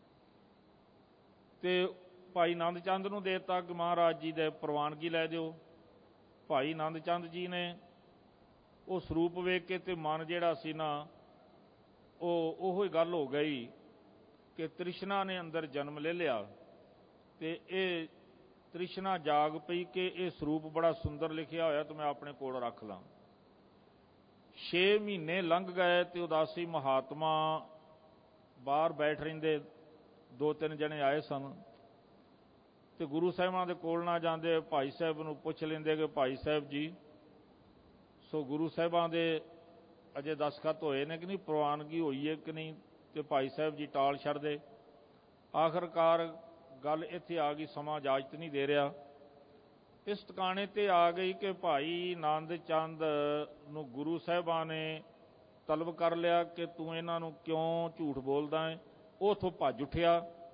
ਅਤੇ ਭਾਈ ਨੰਦ ਚੰਦ ਨੂੰ ਦੇ ਦਿੱਤਾ ਕਿ ਮਹਾਰਾਜ ਜੀ ਦੇ ਪ੍ਰਵਾਨਗੀ ਲੈ ਦਿਓ। ਭਾਈ ਨੰਦ ਚੰਦ ਜੀ ਨੇ ਉਹ ਸਰੂਪ ਵੇਖ ਕੇ ਤੇ ਮਨ ਜਿਹੜਾ ਸੀ ਨਾ, ਉਹੋ ਹੀ ਗੱਲ ਹੋ ਗਈ ਕਿ ਤ੍ਰਿਸ਼ਨਾ ਨੇ ਅੰਦਰ ਜਨਮ ਲੈ ਲਿਆ। ਅਤੇ ਇਹ ਤ੍ਰਿਸ਼ਨਾ ਜਾਗ ਪਈ ਕਿ ਇਹ ਸਰੂਪ ਬੜਾ ਸੁੰਦਰ ਲਿਖਿਆ ਹੋਇਆ ਤਾਂ ਮੈਂ ਆਪਣੇ ਕੋਲ ਰੱਖ ਲਾਂ। 6 ਮਹੀਨੇ ਲੰਘ ਗਏ ਅਤੇ ਉਦਾਸੀ ਮਹਾਤਮਾ ਬਾਹਰ ਬੈਠ ਰਹਿੰਦੇ, 2-3 ਜਣੇ ਆਏ ਸਨ ਅਤੇ ਗੁਰੂ ਸਾਹਿਬਾਂ ਦੇ ਕੋਲ ਨਾ ਜਾਂਦੇ, ਭਾਈ ਸਾਹਿਬ ਨੂੰ ਪੁੱਛ ਲੈਂਦੇ ਕਿ ਭਾਈ ਸਾਹਿਬ ਜੀ, ਸੋ ਗੁਰੂ ਸਾਹਿਬਾਂ ਦੇ ਅਜੇ ਦਸਖਤ ਹੋਏ ਨੇ ਕਿ ਨਹੀਂ, ਪ੍ਰਵਾਨਗੀ ਹੋਈ ਹੈ ਕਿ ਨਹੀਂ, ਅਤੇ ਭਾਈ ਸਾਹਿਬ ਜੀ ਟਾਲ ਛੱਡਦੇ। ਆਖਰਕਾਰ ਗੱਲ ਇੱਥੇ ਆ ਗਈ, ਸਮਾਂ ਇਜਾਜ਼ਤ ਨਹੀਂ ਦੇ ਰਿਹਾ। ਇਸ ਟਿਕਾਣੇ 'ਤੇ ਆ ਗਈ ਕਿ ਭਾਈ ਨੰਦ ਚੰਦ ਨੂੰ ਗੁਰੂ ਸਾਹਿਬਾਂ ਨੇ ਤਲਬ ਕਰ ਲਿਆ ਕਿ ਤੂੰ ਇਹਨਾਂ ਨੂੰ ਕਿਉਂ ਝੂਠ ਬੋਲਦਾ ਹੈ। ਉਹ ਉੱਥੋਂ ਭੱਜ ਉੱਠਿਆ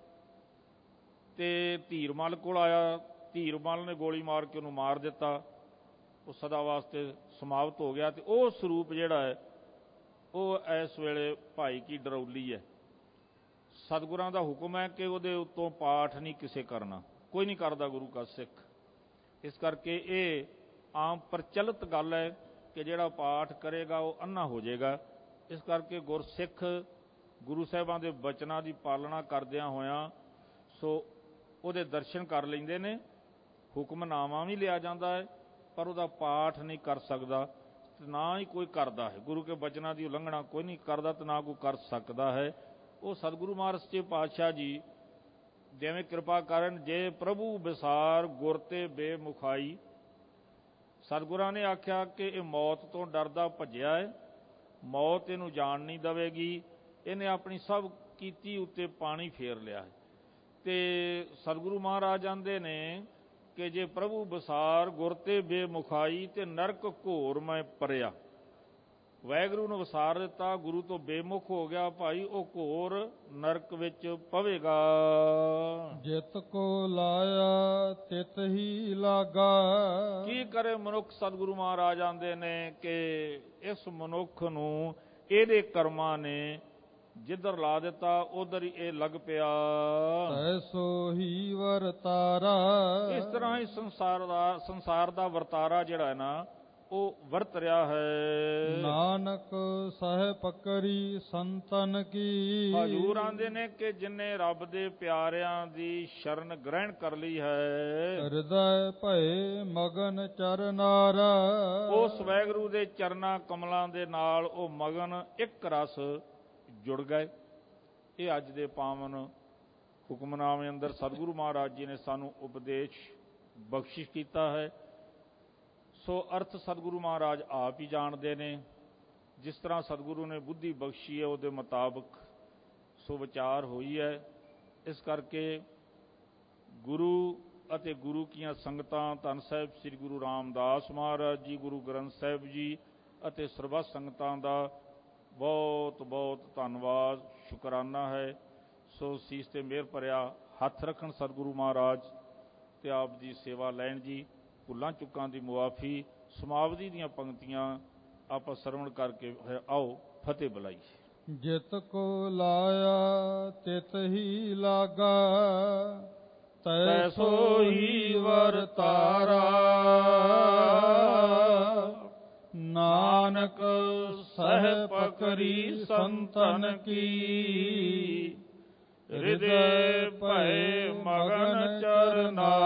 ਅਤੇ ਧੀਰਮਲ ਕੋਲ ਆਇਆ। ਧੀਰਮਲ ਨੇ ਗੋਲੀ ਮਾਰ ਕੇ ਉਹਨੂੰ ਮਾਰ ਦਿੱਤਾ। ਉਹ ਸਦਾ ਵਾਸਤੇ ਸਮਾਪਤ ਹੋ ਗਿਆ। ਅਤੇ ਉਹ ਸਰੂਪ ਜਿਹੜਾ ਹੈ ਉਹ ਇਸ ਵੇਲੇ ਭਾਈ ਕੀ ਡਰੌਲੀ ਹੈ। ਸਤਿਗੁਰਾਂ ਦਾ ਹੁਕਮ ਹੈ ਕਿ ਉਹਦੇ ਉੱਤੋਂ ਪਾਠ ਨਹੀਂ ਕਿਸੇ ਕਰਨਾ, ਕੋਈ ਨਹੀਂ ਕਰਦਾ ਗੁਰੂ ਕਾ ਸਿੱਖ। ਇਸ ਕਰਕੇ ਇਹ ਆਮ ਪ੍ਰਚਲਿਤ ਗੱਲ ਹੈ ਕਿ ਜਿਹੜਾ ਪਾਠ ਕਰੇਗਾ ਉਹ ਅੰਨਾ ਹੋ ਜਾਏਗਾ। ਇਸ ਕਰਕੇ ਗੁਰਸਿੱਖ ਗੁਰੂ ਸਾਹਿਬਾਂ ਦੇ ਬਚਨਾਂ ਦੀ ਪਾਲਣਾ ਕਰਦਿਆਂ ਹੋਇਆਂ ਸੋ ਉਹਦੇ ਦਰਸ਼ਨ ਕਰ ਲੈਂਦੇ ਨੇ। ਹੁਕਮਨਾਮਾ ਵੀ ਲਿਆ ਜਾਂਦਾ ਹੈ ਪਰ ਉਹਦਾ ਪਾਠ ਨਹੀਂ ਕਰ ਸਕਦਾ, ਨਾ ਹੀ ਕੋਈ ਕਰਦਾ ਹੈ। ਗੁਰੂ ਕੇ ਬਚਨਾਂ ਦੀ ਉਲੰਘਣਾ ਕੋਈ ਨਹੀਂ ਕਰਦਾ ਅਤੇ ਨਾ ਕੋਈ ਕਰ ਸਕਦਾ ਹੈ। ਉਹ ਸਤਿਗੁਰੂ ਮਹਾਰਾਜ ਸੱਚੇ ਪਾਤਸ਼ਾਹ ਜੀ ਜਿਵੇਂ ਕਿਰਪਾ ਕਰਨ, ਜੇ ਪ੍ਰਭੂ ਵਿਸਾਰ ਗੁਰ ਤੇ ਬੇਮੁਖਾਈ। ਸਤਿਗੁਰਾਂ ਨੇ ਆਖਿਆ ਕਿ ਇਹ ਮੌਤ ਤੋਂ ਡਰਦਾ ਭੱਜਿਆ ਹੈ, ਮੌਤ ਇਹਨੂੰ ਜਾਣ ਨਹੀਂ ਦੇਵੇਗੀ, ਇਹਨੇ ਆਪਣੀ ਸਭ ਕੀਤੀ ਉੱਤੇ ਪਾਣੀ ਫੇਰ ਲਿਆ ਹੈ। ਅਤੇ ਸਤਿਗੁਰੂ ਮਹਾਰਾਜ ਆਂਦੇ ਨੇ ਕਿ ਜੇ ਪ੍ਰਭੂ ਵਿਸਾਰ ਗੁਰ ਤੇ ਬੇਮੁਖਾਈ ਅਤੇ ਨਰਕ ਘੋਰ ਮੈਂ ਪਰਿਆ। ਵਾਹਿਗੁਰੂ ਨੂੰ ਵਿਸਾਰ ਦਿੱਤਾ, ਗੁਰੂ ਤੋਂ ਬੇਮੁਖ ਹੋ ਗਿਆ ਭਾਈ, ਉਹ ਘੋਰ ਨਰਕ ਵਿੱਚ ਪਵੇਗਾ। ਜਿਤ ਕੋ ਲਾਇਆ ਤਿਤ ਹੀ ਲਾਗਾ। ਕੀ ਕਰੇ ਮਨੁੱਖ? ਸਤਿਗੁਰੂ ਮਹਾਰਾਜ ਆਂਦੇ ਨੇ ਕਿ ਇਸ ਮਨੁੱਖ ਨੂੰ ਇਹਦੇ ਕਰਮਾਂ ਨੇ ਜਿੱਧਰ ਲਾ ਦਿੱਤਾ ਉਧਰ ਹੀ ਇਹ ਲੱਗ ਪਿਆ। ਐਸੋ ਹੀ ਵਰਤਾਰਾ। ਇਸ ਤਰ੍ਹਾਂ ਹੀ ਸੰਸਾਰ ਦਾ ਵਰਤਾਰਾ ਜਿਹੜਾ ਹੈ ਨਾ ਉਹ ਵਰਤ ਰਿਹਾ ਹੈ। ਨਾਨਕ ਸਹਿ ਪਕਰੀ ਸੰਤਨ ਕੀ। ਹਜ਼ੂਰ ਆਂਦੇ ਨੇ ਕਿ ਜਿਨ੍ਹੇ ਰੱਬ ਦੇ ਪਿਆਰਿਆਂ ਦੀ ਸ਼ਰਨ ਗ੍ਰਹਿਣ ਕਰ ਲਈ ਹੈ, ਹਿਰਦੈ ਭਏ ਮਗਨ ਚਰਨਾਰਾ। ਉਸ ਵਾਹਿਗੁਰੂ ਦੇ ਚਰਨਾਂ ਕਮਲਾਂ ਦੇ ਨਾਲ ਉਹ ਮਗਨ ਇੱਕ ਰਸ ਜੁੜ ਗਏ। ਇਹ ਅੱਜ ਦੇ ਪਾਵਨ ਹੁਕਮਨਾਮੇ ਅੰਦਰ ਸਤਿਗੁਰੂ ਮਹਾਰਾਜ ਜੀ ਨੇ ਸਾਨੂੰ ਉਪਦੇਸ਼ ਬਖਸ਼ਿਸ਼ ਕੀਤਾ ਹੈ। ਸੋ ਅਰਥ ਸਤਿਗੁਰੂ ਮਹਾਰਾਜ ਆਪ ਹੀ ਜਾਣਦੇ ਨੇ। ਜਿਸ ਤਰ੍ਹਾਂ ਸਤਿਗੁਰੂ ਨੇ ਬੁੱਧੀ ਬਖਸ਼ੀ ਹੈ ਉਹਦੇ ਮੁਤਾਬਕ ਸੋ ਵਿਚਾਰ ਹੋਈ ਹੈ। ਇਸ ਕਰਕੇ ਗੁਰੂ ਅਤੇ ਗੁਰੂ ਕੀਆਂ ਸੰਗਤਾਂ, ਧੰਨ ਸਾਹਿਬ ਸ੍ਰੀ ਗੁਰੂ ਰਾਮਦਾਸ ਮਹਾਰਾਜ ਜੀ, ਗੁਰੂ ਗ੍ਰੰਥ ਸਾਹਿਬ ਜੀ ਅਤੇ ਸਰਬੱਤ ਸੰਗਤਾਂ ਦਾ ਬਹੁਤ ਬਹੁਤ ਧੰਨਵਾਦ, ਸ਼ੁਕਰਾਨਾ ਹੈ। ਸੋ ਸੀਸ 'ਤੇ ਮਿਹਰ ਭਰਿਆ ਹੱਥ ਰੱਖਣ ਸਤਿਗੁਰੂ ਮਹਾਰਾਜ ਅਤੇ ਆਪ ਦੀ ਸੇਵਾ ਲੈਣ ਜੀ। ਭੁੱਲਾਂ ਚੁੱਕਾਂ ਦੀ ਮੁਆਫੀ। ਸਮਾਵਦੀ ਦੀਆਂ ਪੰਕਤੀਆਂ ਆਪਾਂ ਸਰਵਣ ਕਰਕੇ ਆਓ ਫਤਿਹ ਬੁਲਾਈ। ਜਿਤ ਕੋ ਲਾਇਆ ਤਿਤ ਹੀ ਲਾਗਾ, ਤੈਸੋ ਹੀ ਵਰਤਾਰਾ। ਨਾਨਕ ਸਹਿ ਪਕਰੀ ਸੰਤਨ ਕੀ, ਹਿਰਦੈ ਭਏ ਮਗਨ ਚਰਨਾਰਾ।